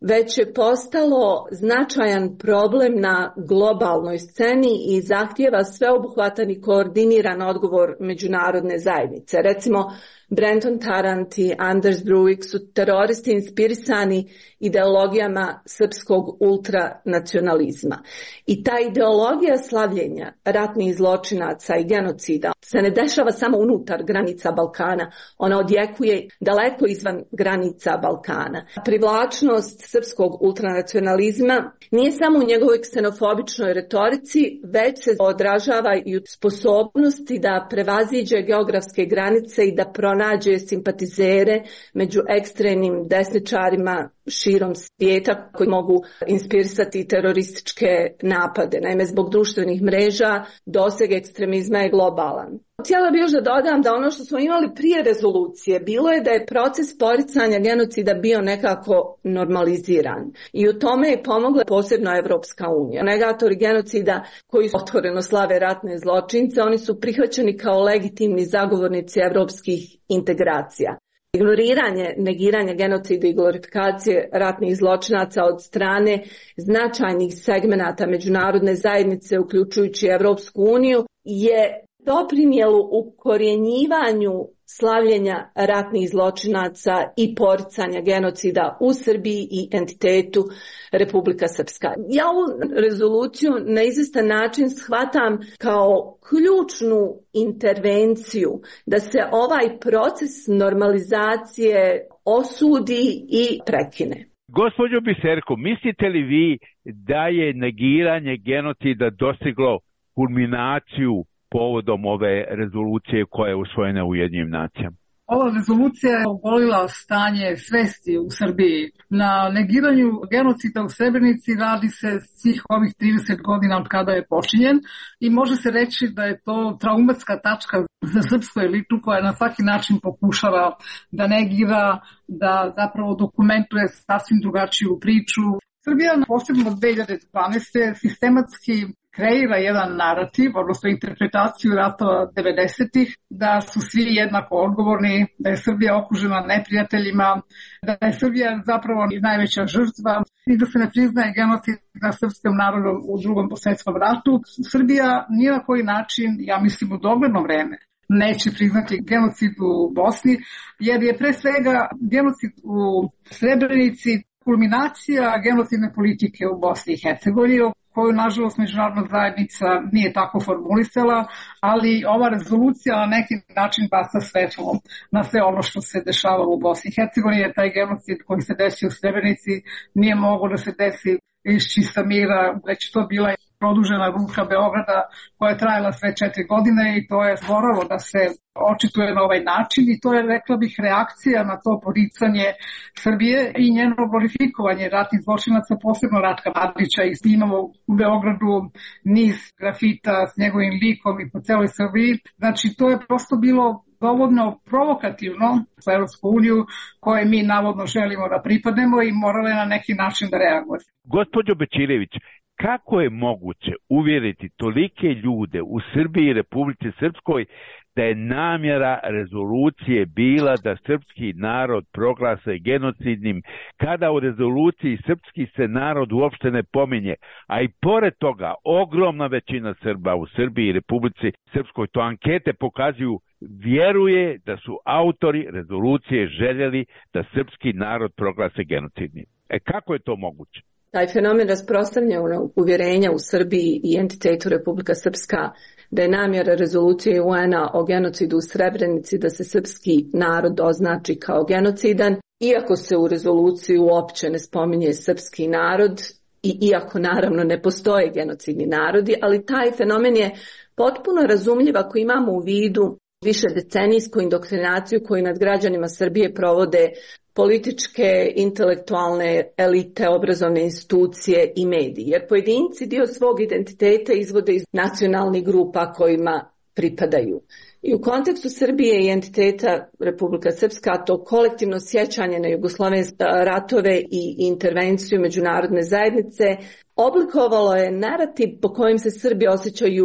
već je postalo značajan problem na globalnoj sceni i zahtijeva sveobuhvatan i koordiniran odgovor međunarodne zajednice. Recimo, Brenton Tarrant i Anders Breivik su teroristi inspirisani ideologijama srpskog ultranacionalizma. I ta ideologija slavljenja ratnih zločinaca i genocida se ne dešava samo unutar granica Balkana, ona odjekuje daleko izvan granica Balkana. Privlačnost srpskog ultranacionalizma nije samo u njegovoj ksenofobičnoj retorici, već se odražava i u sposobnosti da prevaziđe geografske granice i da pronađe simpatizere među ekstremnim desničarima širom svijeta koji mogu inspirisati terorističke napade. Naime, zbog društvenih mreža doseg ekstremizma je globalan. Htjela bih još da dodam da ono što smo imali prije rezolucije bilo je da je proces poricanja genocida bio nekako normaliziran. I u tome je pomogla posebno Evropska unija. Negatori genocida koji otvoreno slave ratne zločince, oni su prihvaćeni kao legitimni zagovornici evropskih integracija. Ignoriranje, negiranje genocida i glorifikacije ratnih zločinaca od strane značajnih segmenata međunarodne zajednice, uključujući Evropsku uniju, je doprinijelo ukorjenjivanju slavljenja ratnih zločinaca i poricanja genocida u Srbiji i entitetu Republika Srpska. Ja ovu rezoluciju na izvestan način shvatam kao ključnu intervenciju da se ovaj proces normalizacije osudi i prekine. Gospođo Biserko, mislite li vi da je negiranje genocida dostiglo kulminaciju povodom ove rezolucije koja je usvojena u Ujedinjenim nacijama? Ova rezolucija je ogolila stanje svesti u Srbiji. Na negiranju genocida u Srebrenici radi se svih ovih 30 godina od kada je počinjen i može se reći da je to traumatska tačka za srpsku elitu koja na svaki način pokušava da negira, da zapravo dokumentuje sasvim drugačiju priču. Srbija, posebno od 2012. sistematski kreira jedan narativ, odnosno interpretaciju ratova 90-ih, da su svi jednako odgovorni, da je Srbija okružena neprijateljima, da je Srbija zapravo najveća žrtva i da se ne priznaje genocid na srpskom narodu u Drugom svjetskom ratu. Srbija ni na koji način, ja mislim u dogledno vreme, neće priznati genocid u Bosni, jer je pre svega genocid u Srebrenici kulminacija genocidne politike u Bosni i Hercegovini, koju nažalost međunarodna zajednica nije tako formulisala, ali ova rezolucija na neki način baca svetlo na sve ono što se dešava u Bosni i Hercegovini, jer taj genocid koji se desio u Srebrenici nije mogao da se desi iz čista mira, već to bila produžena ruka Beograda koja je trajala sve 4 godine i to je moralo da se očituje na ovaj način i to je, rekla bih, reakcija na to poricanje Srbije i njeno glorifikovanje ratnih zločinaca, posebno Ratka Mladića. I imamo u Beogradu niz grafita s njegovim likom i po celoj Srbiji. Znači, to je prosto bilo dovoljno provokativno za Evropsku uniju koje mi navodno želimo da pripadnemo i morale na neki način da reaguje. Gospođo Bečirević, kako je moguće uvjeriti tolike ljude u Srbiji i Republici Srpskoj da je namjera rezolucije bila da srpski narod proglase genocidnim, kada u rezoluciji srpski se narod uopšte ne pominje, a i pored toga ogromna većina Srba u Srbiji i Republici Srpskoj, to ankete pokazuju, vjeruje da su autori rezolucije željeli da srpski narod proglase genocidnim. Kako je to moguće? Taj fenomen rasprostranjenog uvjerenja u Srbiji i entitetu Republika Srpska da je namjera rezolucije UN-a o genocidu u Srebrenici da se srpski narod označi kao genocidan, iako se u rezoluciji uopće ne spominje srpski narod i iako naravno ne postoje genocidni narodi, ali taj fenomen je potpuno razumljiv ako imamo u vidu više decenijsku indoktrinaciju koju nad građanima Srbije provode političke, intelektualne elite, obrazovne institucije i mediji. Jer pojedinci dio svog identiteta izvode iz nacionalnih grupa kojima pripadaju. I u kontekstu Srbije i entiteta Republika Srpska, to kolektivno sjećanje na jugoslavenske ratove i intervenciju međunarodne zajednice oblikovalo je narativ po kojem se Srbi osjećaju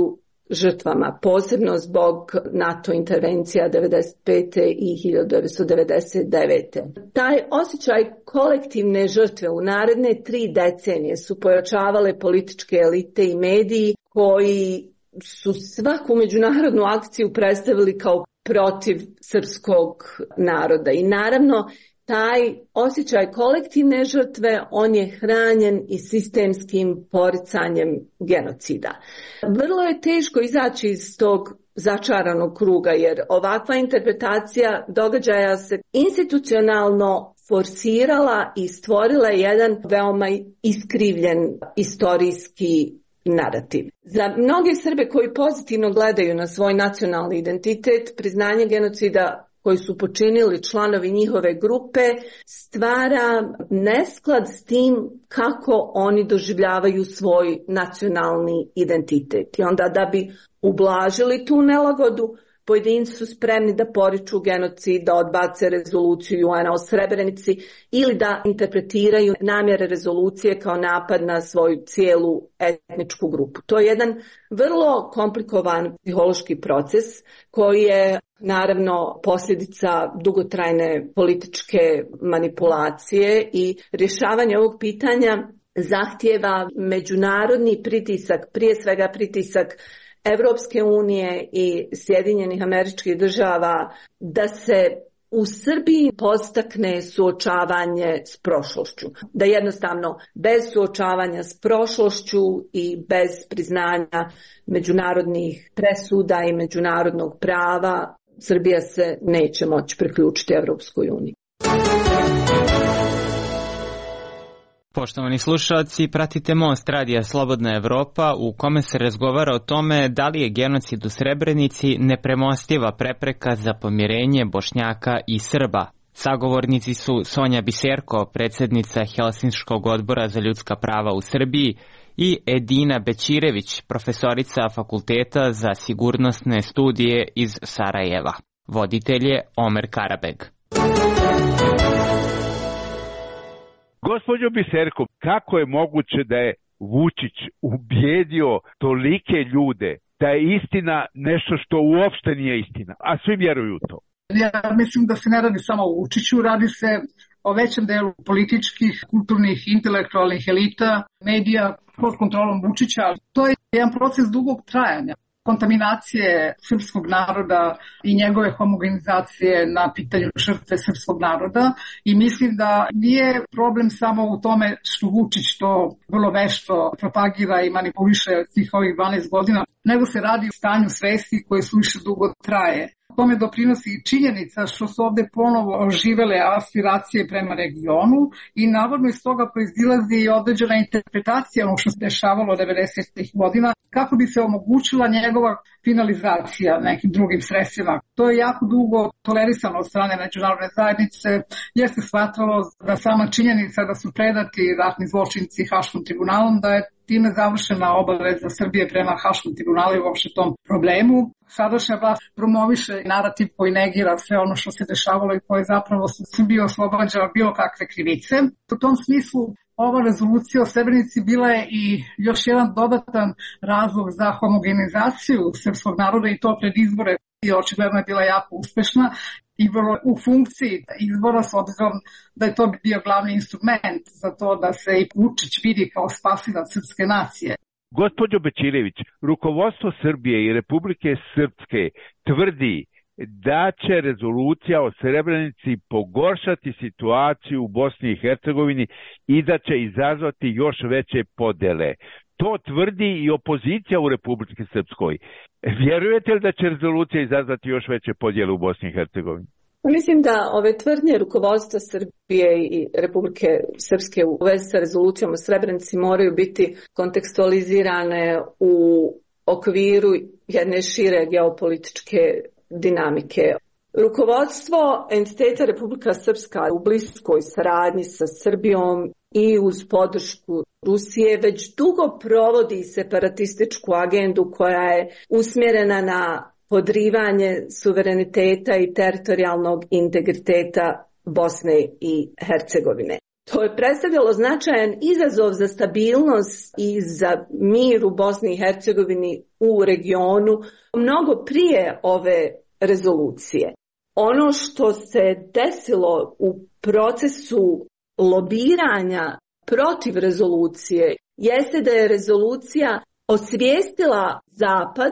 žrtvama, posebno zbog NATO intervencija 1995. i 1999. Taj osjećaj kolektivne žrtve u naredne 3 decenije su pojačavale političke elite i mediji koji su svaku međunarodnu akciju predstavili kao protiv srpskog naroda. I naravno, taj osjećaj kolektivne žrtve, on je hranjen i sistemskim poricanjem genocida. Vrlo je teško izaći iz tog začaranog kruga, jer ovakva interpretacija događaja se institucionalno forsirala i stvorila jedan veoma iskrivljen istorijski narativ. Za mnoge Srbe koji pozitivno gledaju na svoj nacionalni identitet, priznanje genocida koji su počinili članovi njihove grupe stvara nesklad s tim kako oni doživljavaju svoj nacionalni identitet. I onda da bi ublažili tu nelagodu, pojedinci su spremni da poriču genocid, da odbace rezoluciju UN-a o Srebrenici ili da interpretiraju namjere rezolucije kao napad na svoju cijelu etničku grupu. To je jedan vrlo komplikovan psihološki proces koji je naravno posljedica dugotrajne političke manipulacije i rješavanje ovog pitanja zahtijeva međunarodni pritisak, prije svega pritisak Evropske unije i Sjedinjenih Američkih Država da se u Srbiji podstakne suočavanje s prošlošću. Da jednostavno bez suočavanja s prošlošću i bez priznanja međunarodnih presuda i međunarodnog prava Srbija se neće moći priključiti Evropskoj uniji. Poštovani slušalci, pratite Most radija Slobodna Evropa u kome se razgovara o tome da li je genocid u Srebrenici nepremostiva prepreka za pomirenje Bošnjaka i Srba. Sagovornici su Sonja Biserko, predsjednica Helsinškog odbora za ljudska prava u Srbiji, i Edina Bećirević, profesorica Fakulteta za sigurnosne studije iz Sarajeva. Voditelj je Omer Karabeg. Gospođo Biserko, kako je moguće da je Vučić ubijedio tolike ljude da je istina nešto što uopšte nije istina, a svi vjeruju u to? Ja mislim da se ne radi samo o Vučiću, radi se o većem delu političkih, kulturnih, intelektualnih elita, medija pod kontrolom Vučića. To je jedan proces dugog trajanja. Kontaminacije srpskog naroda i njegove homogenizacije na pitanju žrtve srpskog naroda i mislim da nije problem samo u tome što Vučić to vrlo vešto propagira i manipuliše svih ovih 12 godina, nego se radi o stanju svesti koje suviše dugo traje. Tome doprinosi i činjenica što su ovde ponovo oživele aspiracije prema regionu i navodno iz toga proizilazi i određena interpretacija ono što se dešavalo 90-ih godina kako bi se omogućila njegova finalizacija nekim drugim sredstvima. To je jako dugo tolerisano od strane međunarodne zajednice jer se shvatalo da sama činjenica da su predati ratni zločinci Haškom tribunalom, da je time završena obaveza Srbije prema Haškom tribunalu i uopšte tom problemu. Sadašnja vlast promoviše narativ koji negira sve ono što se dešavalo i koje zapravo Srbiju oslobađa bilo kakve krivice. U tom smislu ova rezolucija o Srebrenici bila je i još jedan dodatan razlog za homogenizaciju srpskog naroda i to pred izbore i očigledno je bila jako uspešna i vrlo u funkciji izbora s obzirom da je to bio glavni instrument za to da se i Vučić vidi kao spasilac srpske nacije. Gospođo Bećirević, rukovodstvo Srbije i Republike Srpske tvrdi da će rezolucija o Srebrenici pogoršati situaciju u Bosni i Hercegovini i da će izazvati još veće podele. To tvrdi i opozicija u Republike Srpskoj. Vjerujete li da će rezolucija izazvati još veće podjele u Bosni i Hercegovini? Mislim da ove tvrdnje rukovodstva Srbije i Republike Srpske u vezi sa rezolucijom o Srebrenici moraju biti kontekstualizirane u okviru jedne šire geopolitičke dinamike. Rukovodstvo entiteta Republika Srpska u bliskoj saradnji sa Srbijom i uz podršku Rusije već dugo provodi separatističku agendu koja je usmjerena na podrivanje suvereniteta i teritorijalnog integriteta Bosne i Hercegovine. To je predstavljalo značajan izazov za stabilnost i za mir u Bosni i Hercegovini u regionu mnogo prije ove rezolucije. Ono što se desilo u procesu lobiranja protiv rezolucije jeste da je rezolucija osvijestila Zapad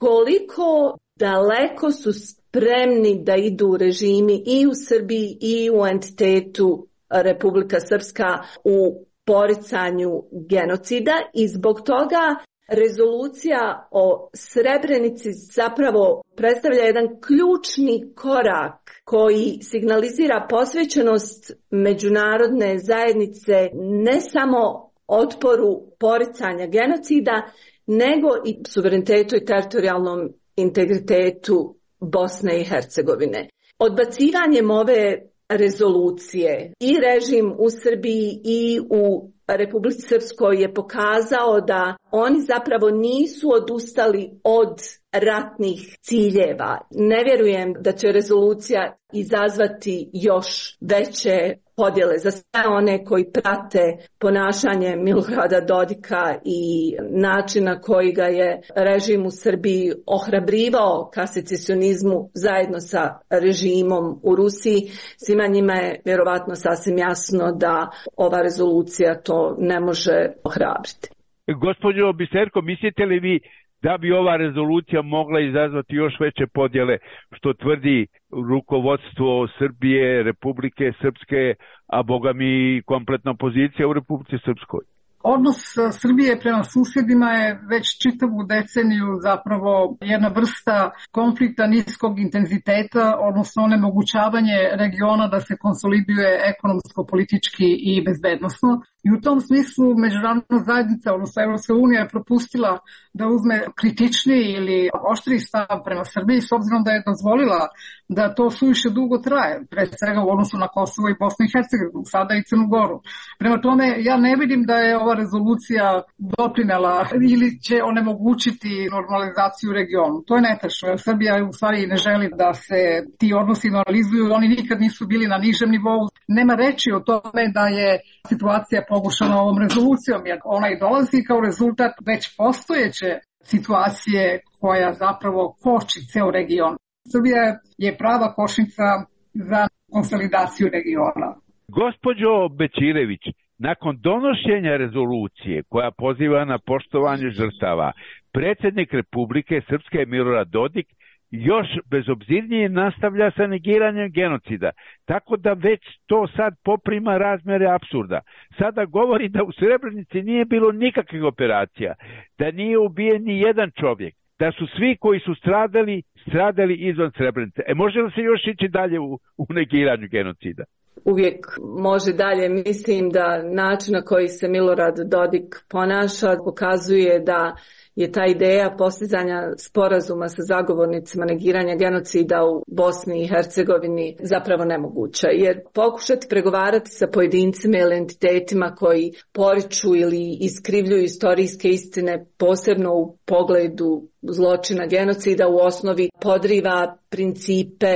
koliko daleko su spremni da idu režimi i u Srbiji i u entitetu Republika Srpska u poricanju genocida i zbog toga rezolucija o Srebrenici zapravo predstavlja jedan ključni korak koji signalizira posvećenost međunarodne zajednice ne samo otporu poricanja genocida, nego i suverenitetu i teritorijalnom integritetu Bosne i Hercegovine. Odbacivanjem ove rezolucije i režim u Srbiji i u Republici Srpskoj je pokazao da oni zapravo nisu odustali od ratnih ciljeva. Ne vjerujem da će rezolucija izazvati još veće podjele za sve one koji prate ponašanje Milorada Dodika i način na koji ga je režim u Srbiji ohrabrivao ka secesionizmu zajedno sa režimom u Rusiji. Svima njima je vjerovatno sasvim jasno da ova rezolucija to ne može ohrabriti. Gospođo Biserko, mislite li vi da bi ova rezolucija mogla izazvati još veće podjele, što tvrdi rukovodstvo Srbije, Republike Srpske, a boga mi kompletna opozicija u Republici Srpskoj? Odnos Srbije prema susjedima je već čitavu deceniju zapravo jedna vrsta konflikta niskog intenziteta, odnosno onemogućavanje regiona da se konsoliduje ekonomsko, politički i bezbednosno. I u tom smislu međunarodna zajednica, odnosno Evropska unija je propustila da uzme kritičniji ili oštriji stav prema Srbiji, s obzirom da je dozvolila da to suviše dugo traje, pre svega u odnosu na Kosovo i Bosnu i Hercegovinu, sada i Crnu Goru. Prema tome, ja ne vidim da je ova rezolucija doprinela ili će onemogućiti normalizaciju u regionu. To je netačno, jer Srbija u stvari ne želi da se ti odnosi normalizuju, oni nikad nisu bili na nižem nivou. Nema reči o tome da je situacija pogušana ovom rezolucijom, jer ona i dolazi kao rezultat već postojeće situacije koja zapravo koči ceo region. Srbija je prava kočnica za konsolidaciju regiona. Gospođo Bećirević, nakon donošenja rezolucije koja poziva na poštovanje žrtava, predsjednik Republike Srpske Milorad Dodik još bezobzirnije nastavlja sa negiranjem genocida, tako da već to sad poprima razmjere apsurda. Sada govori da u Srebrenici nije bilo nikakvih operacija, da nije ubijen ni jedan čovjek, da su svi koji su stradali izvan Srebrenice. Može li se još ići dalje u negiranju genocida? Uvijek može dalje. Mislim da način na koji se Milorad Dodik ponaša pokazuje da je ta ideja postizanja sporazuma sa zagovornicima negiranja genocida u Bosni i Hercegovini zapravo nemoguća. Jer pokušati pregovarati sa pojedincima ili entitetima koji poriču ili iskrivljuju istorijske istine, posebno u pogledu zločina genocida, u osnovi podriva principe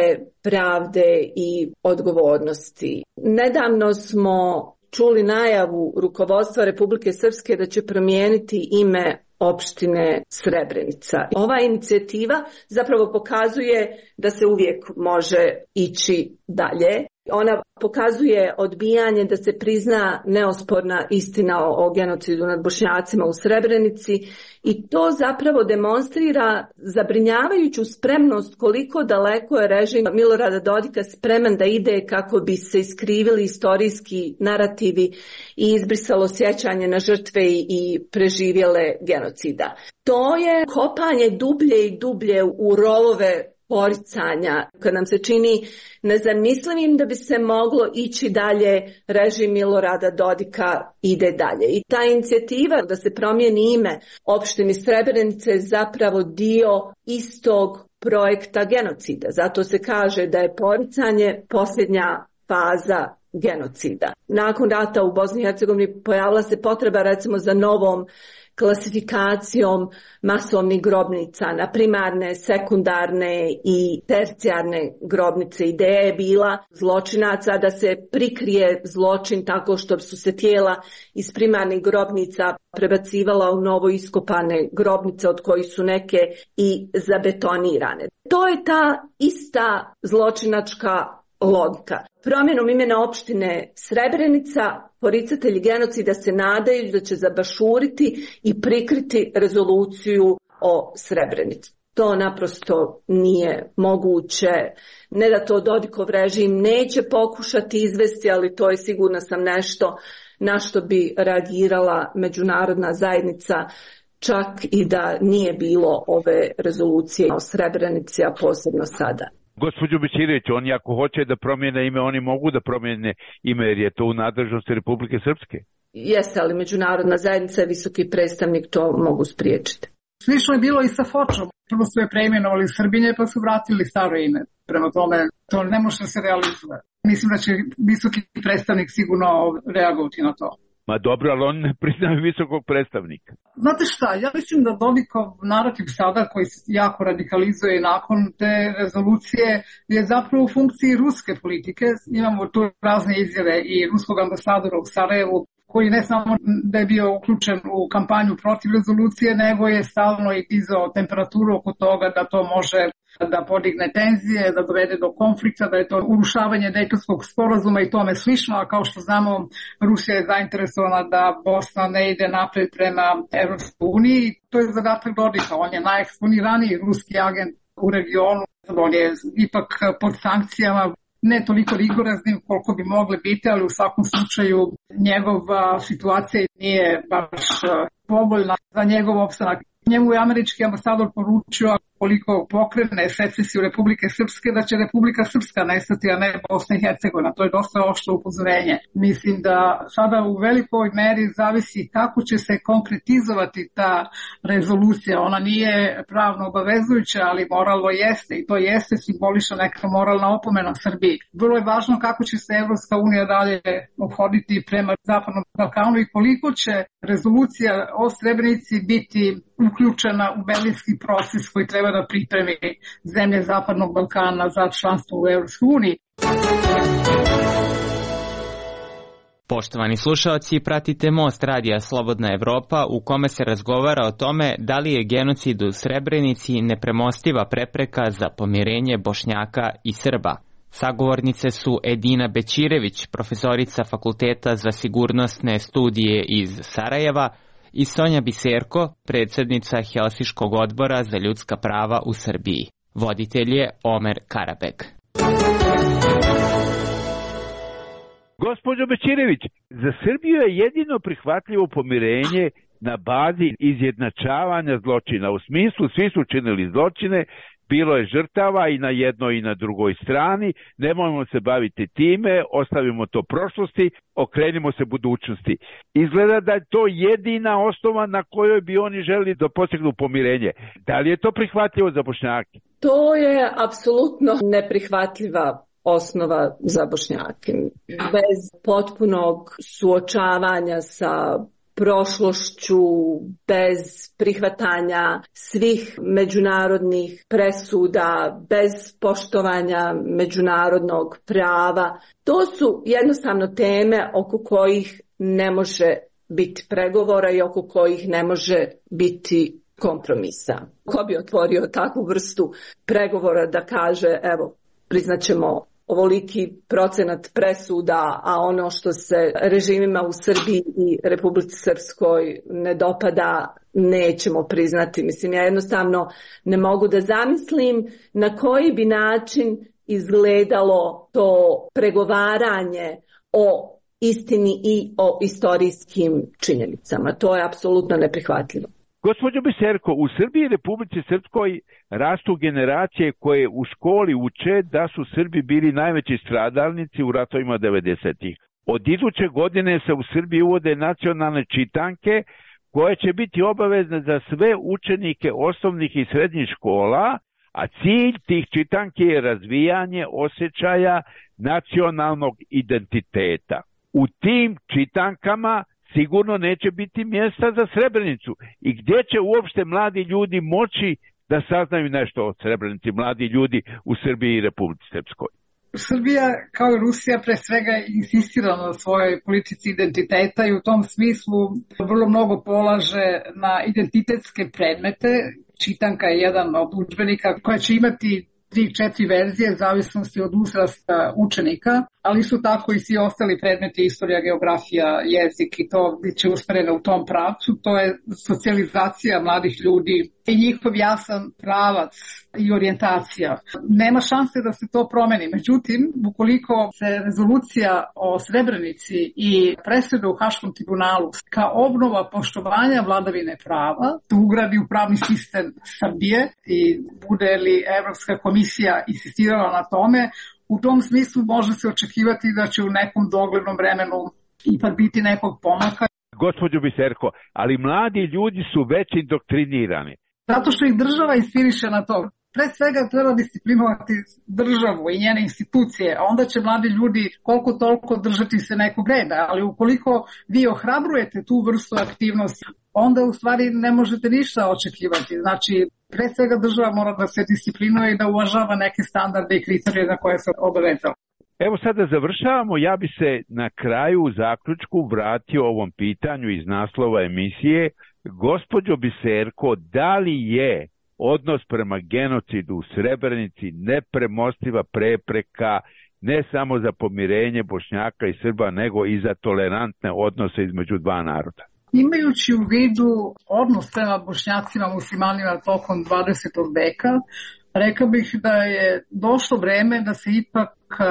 pravde i odgovornosti. Nedavno smo čuli najavu rukovodstva Republike Srpske da će promijeniti ime opštine Srebrenica. Ova inicijativa zapravo pokazuje da se uvijek može ići dalje. Ona pokazuje odbijanje da se prizna neosporna istina o genocidu nad Bošnjacima u Srebrenici i to zapravo demonstrira zabrinjavajuću spremnost koliko daleko je režim Milorada Dodika spreman da ide kako bi se iskrivili istorijski narativi i izbrisalo sjećanje na žrtve i preživjele genocida. To je kopanje dublje i dublje u rovove poricanja, kad nam se čini nezamislivim da bi se moglo ići dalje, režim Milorada Dodika ide dalje. I ta inicijativa da se promijeni ime opštine Srebrenice je zapravo dio istog projekta genocida. Zato se kaže da je poricanje posljednja faza genocida. Nakon rata u Bosni i Hercegovini pojavila se potreba recimo za novom klasifikacijom masovnih grobnica na primarne, sekundarne i tercijarne grobnice. Ideja je bila zločinaca da se prikrije zločin tako što su se tijela iz primarnih grobnica prebacivala u novo iskopane grobnice od kojih su neke i zabetonirane. To je ta ista zločinačka logika. Promjenom imena opštine Srebrenica poricatelji genocida se nadaju da će zabašuriti i prikriti rezoluciju o Srebrenici. To naprosto nije moguće. Ne da to Dodikov režim neće pokušati izvesti, ali to je, sigurna sam, nešto na što bi reagirala međunarodna zajednica, čak i da nije bilo ove rezolucije o Srebrenici, a posebno sada. Gospođo Bećirević, oni ako hoće da promijene ime, oni mogu da promijene ime jer je to u nadležnosti Republike Srpske. Jeste, ali međunarodna zajednica i visoki predstavnik to mogu spriječiti. Slično je bilo i sa Fočom. Prvo su je preimenovali Srbinje pa su vratili staro ime. Prema tome, to ne može da se realizuje. Mislim da će visoki predstavnik sigurno reagovati na to. Ma dobro, ali on ne priznaju visokog predstavnika. Znate šta, ja mislim da Dodikov narativ sada, koji se jako radikalizuje nakon te rezolucije, je zapravo u funkciji ruske politike. Imamo tu razne izjave i ruskog ambasadora u Sarajevu, koji ne samo da je bio uključen u kampanju protiv rezolucije, nego je stalno i dizao temperaturu oko toga da to može da podigne tenzije, da dovede do konflikta, da je to urušavanje Dejtonskog sporazuma i tome slično, a kao što znamo, Rusija je zainteresovana da Bosna ne ide napred prema Evropskoj uniji. To je zadatak Dodika, on je najeksponiraniji ruski agent u regionu, on je ipak pod sankcijama, ne toliko rigoroznim koliko bi mogli biti, ali u svakom slučaju njegova situacija nije baš povoljna za njegov opstanak. Njemu je američki ambasador poručio koliko pokrene secesiju Republike Srpske, da će Republika Srpska nestati, a ne Bosna i Hercegovina. To je dosta oštro upozorenje. Mislim da sada u velikoj meri zavisi kako će se konkretizovati ta rezolucija. Ona nije pravno obavezujuća, ali moralno jeste i to jeste simbolična neka moralna opomena Srbiji. Vrlo je važno kako će se Evropska unija dalje obhoditi prema Zapadnom Balkanu i koliko će rezolucija o Srebrenici biti uključena u berlinski proces koji treba da pripremi zemlje Zapadnog Balkana za članstvo u Evropskoj uniji. Poštovani slušaoci, pratite Most radija Slobodna Evropa u kome se razgovara o tome da li je genocid u Srebrenici nepremostiva prepreka za pomirenje Bošnjaka i Srba. Sagovornice su Edina Bećirević, profesorica Fakulteta za sigurnosne studije iz Sarajeva, i Sonja Biserko, predsjednica Helsinškog odbora za ljudska prava u Srbiji. Voditelj je Omer Karabek. Gospođo Bećirević, za Srbiju je jedino prihvatljivo pomirenje na bazi izjednačavanja zločina. U smislu, svi su činili zločine, bilo je žrtava i na jednoj i na drugoj strani, nemojmo se baviti time, ostavimo to prošlosti, okrenimo se budućnosti. Izgleda da je to jedina osnova na kojoj bi oni želeli da postignu pomirenje. Da li je to prihvatljivo za Bošnjake? To je apsolutno neprihvatljiva osnova za Bošnjake. Bez potpunog suočavanja sa prošlošću, bez prihvatanja svih međunarodnih presuda, bez poštovanja međunarodnog prava. To su jednostavno teme oko kojih ne može biti pregovora i oko kojih ne može biti kompromisa. Ko bi otvorio takvu vrstu pregovora da kaže, evo, priznaćemo ovoliki procenat presuda, a ono što se režimima u Srbiji i Republici Srpskoj ne dopada, nećemo priznati. Mislim, ja jednostavno ne mogu da zamislim na koji bi način izgledalo to pregovaranje o istini i o istorijskim činjenicama. To je apsolutno neprihvatljivo. Gospođo Biserko, u Srbiji i Republici Srpskoj rastu generacije koje u školi uče da su Srbi bili najveći stradalnici u ratovima 90-ih. Od iduće godine se u Srbiji uvode nacionalne čitanke koje će biti obavezne za sve učenike osnovnih i srednjih škola, a cilj tih čitanki je razvijanje osjećaja nacionalnog identiteta. U tim čitankama sigurno neće biti mjesta za Srebrenicu. I gdje će uopšte mladi ljudi moći da saznaju nešto o Srebrenici, mladi ljudi u Srbiji i Republici Srpskoj? Srbija, kao i Rusija, pre svega insistira na svojoj politici identiteta i u tom smislu vrlo mnogo polaže na identitetske predmete. Čitanka je jedan od udžbenika koja će imati 3-4 verzije, zavisnosti od uzrasta učenika, ali su tako i svi ostali predmeti, istorija, geografija, jezik, i to biće usmereno u tom pravcu. To je socijalizacija mladih ljudi i njihov jasan pravac i orijentacija. Nema šanse da se to promeni. Međutim, ukoliko se rezolucija o Srebrenici i presuda u Haškom tribunalu kao obnova poštovanja vladavine prava ugradi u pravni sistem Srbije i bude li Evropska komisija insistirala na tome, u tom smislu može se očekivati da će u nekom doglednom vremenu ipak biti nekog pomaka. Gospođo Biserko, ali mladi ljudi su već indoktrinirani. Zato što ih država inspiriše na to. Pre svega treba disciplinovati državu i njene institucije, a onda će mladi ljudi koliko toliko držati se nekog reda. Ali ukoliko vi ohrabrujete tu vrstu aktivnosti, onda u stvari ne možete ništa očekivati. Znači, pre svega država mora da se disciplinuje i da uvažava neke standarde i kriterije na koje se obavezala. Evo sada završavamo, ja bi se na kraju u zaključku vratio ovom pitanju iz naslova emisije. Gospođo Biserko, da li je odnos prema genocidu u Srebrenici nepremostiva prepreka ne samo za pomirenje Bošnjaka i Srba, nego i za tolerantne odnose između dva naroda? Imajući u vidu odnos prema Bošnjacima, muslimanima tokom 20. veka, rekao bih da je došlo vreme da se ipak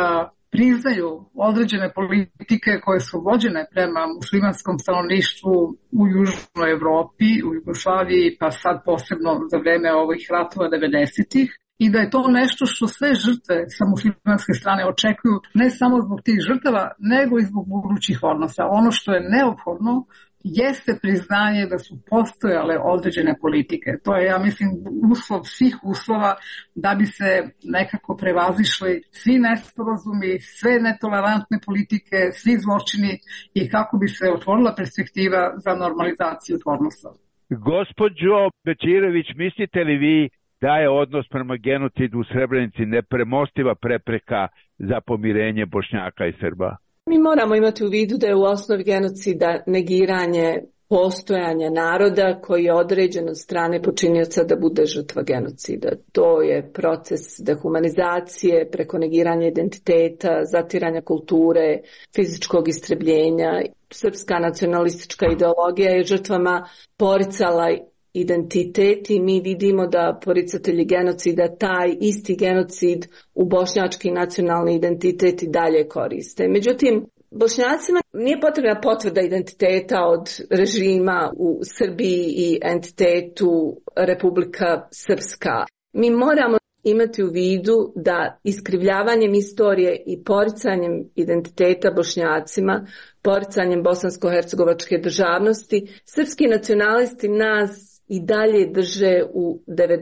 priznaju određene politike koje su vođene prema muslimanskom stanovništvu u Južnoj Evropi, u Jugoslaviji, pa sad posebno za vreme ovih ratova 90-ih, i da je to nešto što sve žrtve sa muslimanske strane očekuju, ne samo zbog tih žrtava, nego i zbog budućih odnosa. Ono što je neophodno jeste priznanje da su postojale određene politike. To je, ja mislim, uslov svih uslova da bi se nekako prevazišli svi nesporazumi, sve netolerantne politike, svi zločini i kako bi se otvorila perspektiva za normalizaciju odnosa. Gospođo Bećirović, mislite li vi da je odnos prema genocidu u Srebrenici nepremostiva prepreka za pomirenje Bošnjaka i Srba? Mi moramo imati u vidu da je u osnovi genocida negiranje postojanja naroda koji je određen od strane počinioca da bude žrtva genocida. To je proces dehumanizacije preko negiranja identiteta, zatiranja kulture, fizičkog istrebljenja. Srpska nacionalistička ideologija je žrtvama poricala identitet i mi vidimo da poricatelji genocida taj isti genocid u bošnjački nacionalni identitet i dalje koriste. Međutim, Bošnjacima nije potrebna potvrda identiteta od režima u Srbiji i entitetu Republika Srpska. Mi moramo imati u vidu da iskrivljavanjem istorije i poricanjem identiteta Bošnjacima, poricanjem bosansko-hercegovačke državnosti, srpski nacionalisti nas i dalje drže u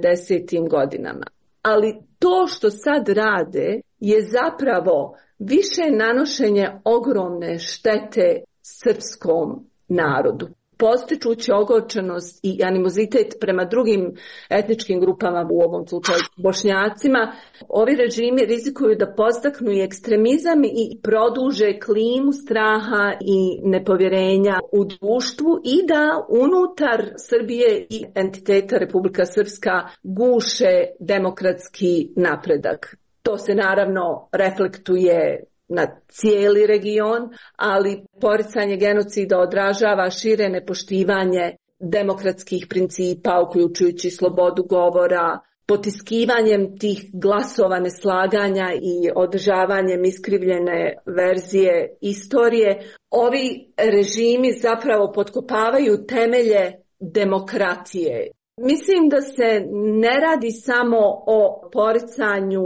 90. godinama. Ali to što sad rade je zapravo više nanošenje ogromne štete srpskom narodu. Postičući ogorčenost i animozitet prema drugim etničkim grupama, u ovom slučaju Bošnjacima, ovi režimi rizikuju da podstaknu i ekstremizam i produže klimu straha i nepovjerenja u društvu i da unutar Srbije i entiteta Republika Srpska guše demokratski napredak. To se naravno reflektuje na cijeli region, ali poricanje genocida odražava šire nepoštivanje demokratskih principa, uključujući slobodu govora, potiskivanjem tih glasova neslaganja i održavanjem iskrivljene verzije istorije. Ovi režimi zapravo potkopavaju temelje demokratije. Mislim da se ne radi samo o poricanju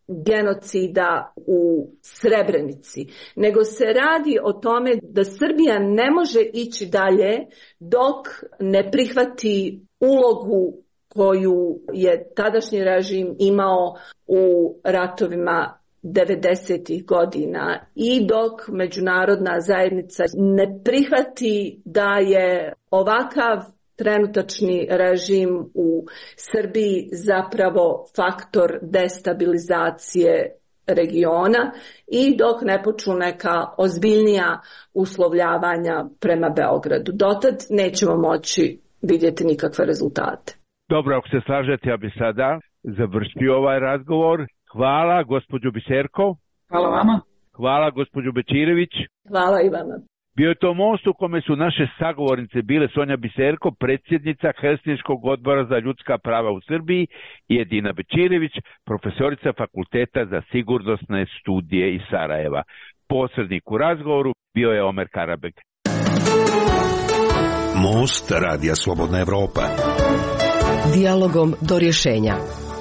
genocida u Srebrenici, nego se radi o tome da Srbija ne može ići dalje dok ne prihvati ulogu koju je tadašnji režim imao u ratovima 90. godina i dok međunarodna zajednica ne prihvati da je ovakav trenutačni režim u Srbiji zapravo faktor destabilizacije regiona i dok ne počnu neka ozbiljnija uslovljavanja prema Beogradu. Dotad nećemo moći vidjeti nikakve rezultate. Dobro, ako se slažete, ja bi sada završio ovaj razgovor. Hvala, gospođo Biserko. Hvala vama. Hvala, gospođo Bečirević. Hvala i vama. Bio je to most u kome su naše sagovornice bile Sonja Biserko, predsjednica Helsinškog odbora za ljudska prava u Srbiji, i Edina Bečirević, profesorica Fakulteta za sigurnosne studije iz Sarajeva. Posrednik u razgovoru bio je Omer Karabek. Most Radija Slobodna Evropa. Dijalogom do rješenja.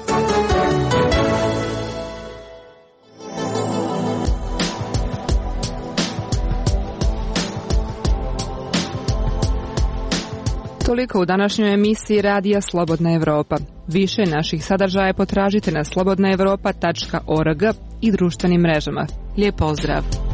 Toliko u današnjoj emisiji Radija Slobodna Evropa. Više naših sadržaja potražite na slobodnaevropa.org i društvenim mrežama. Lijep pozdrav!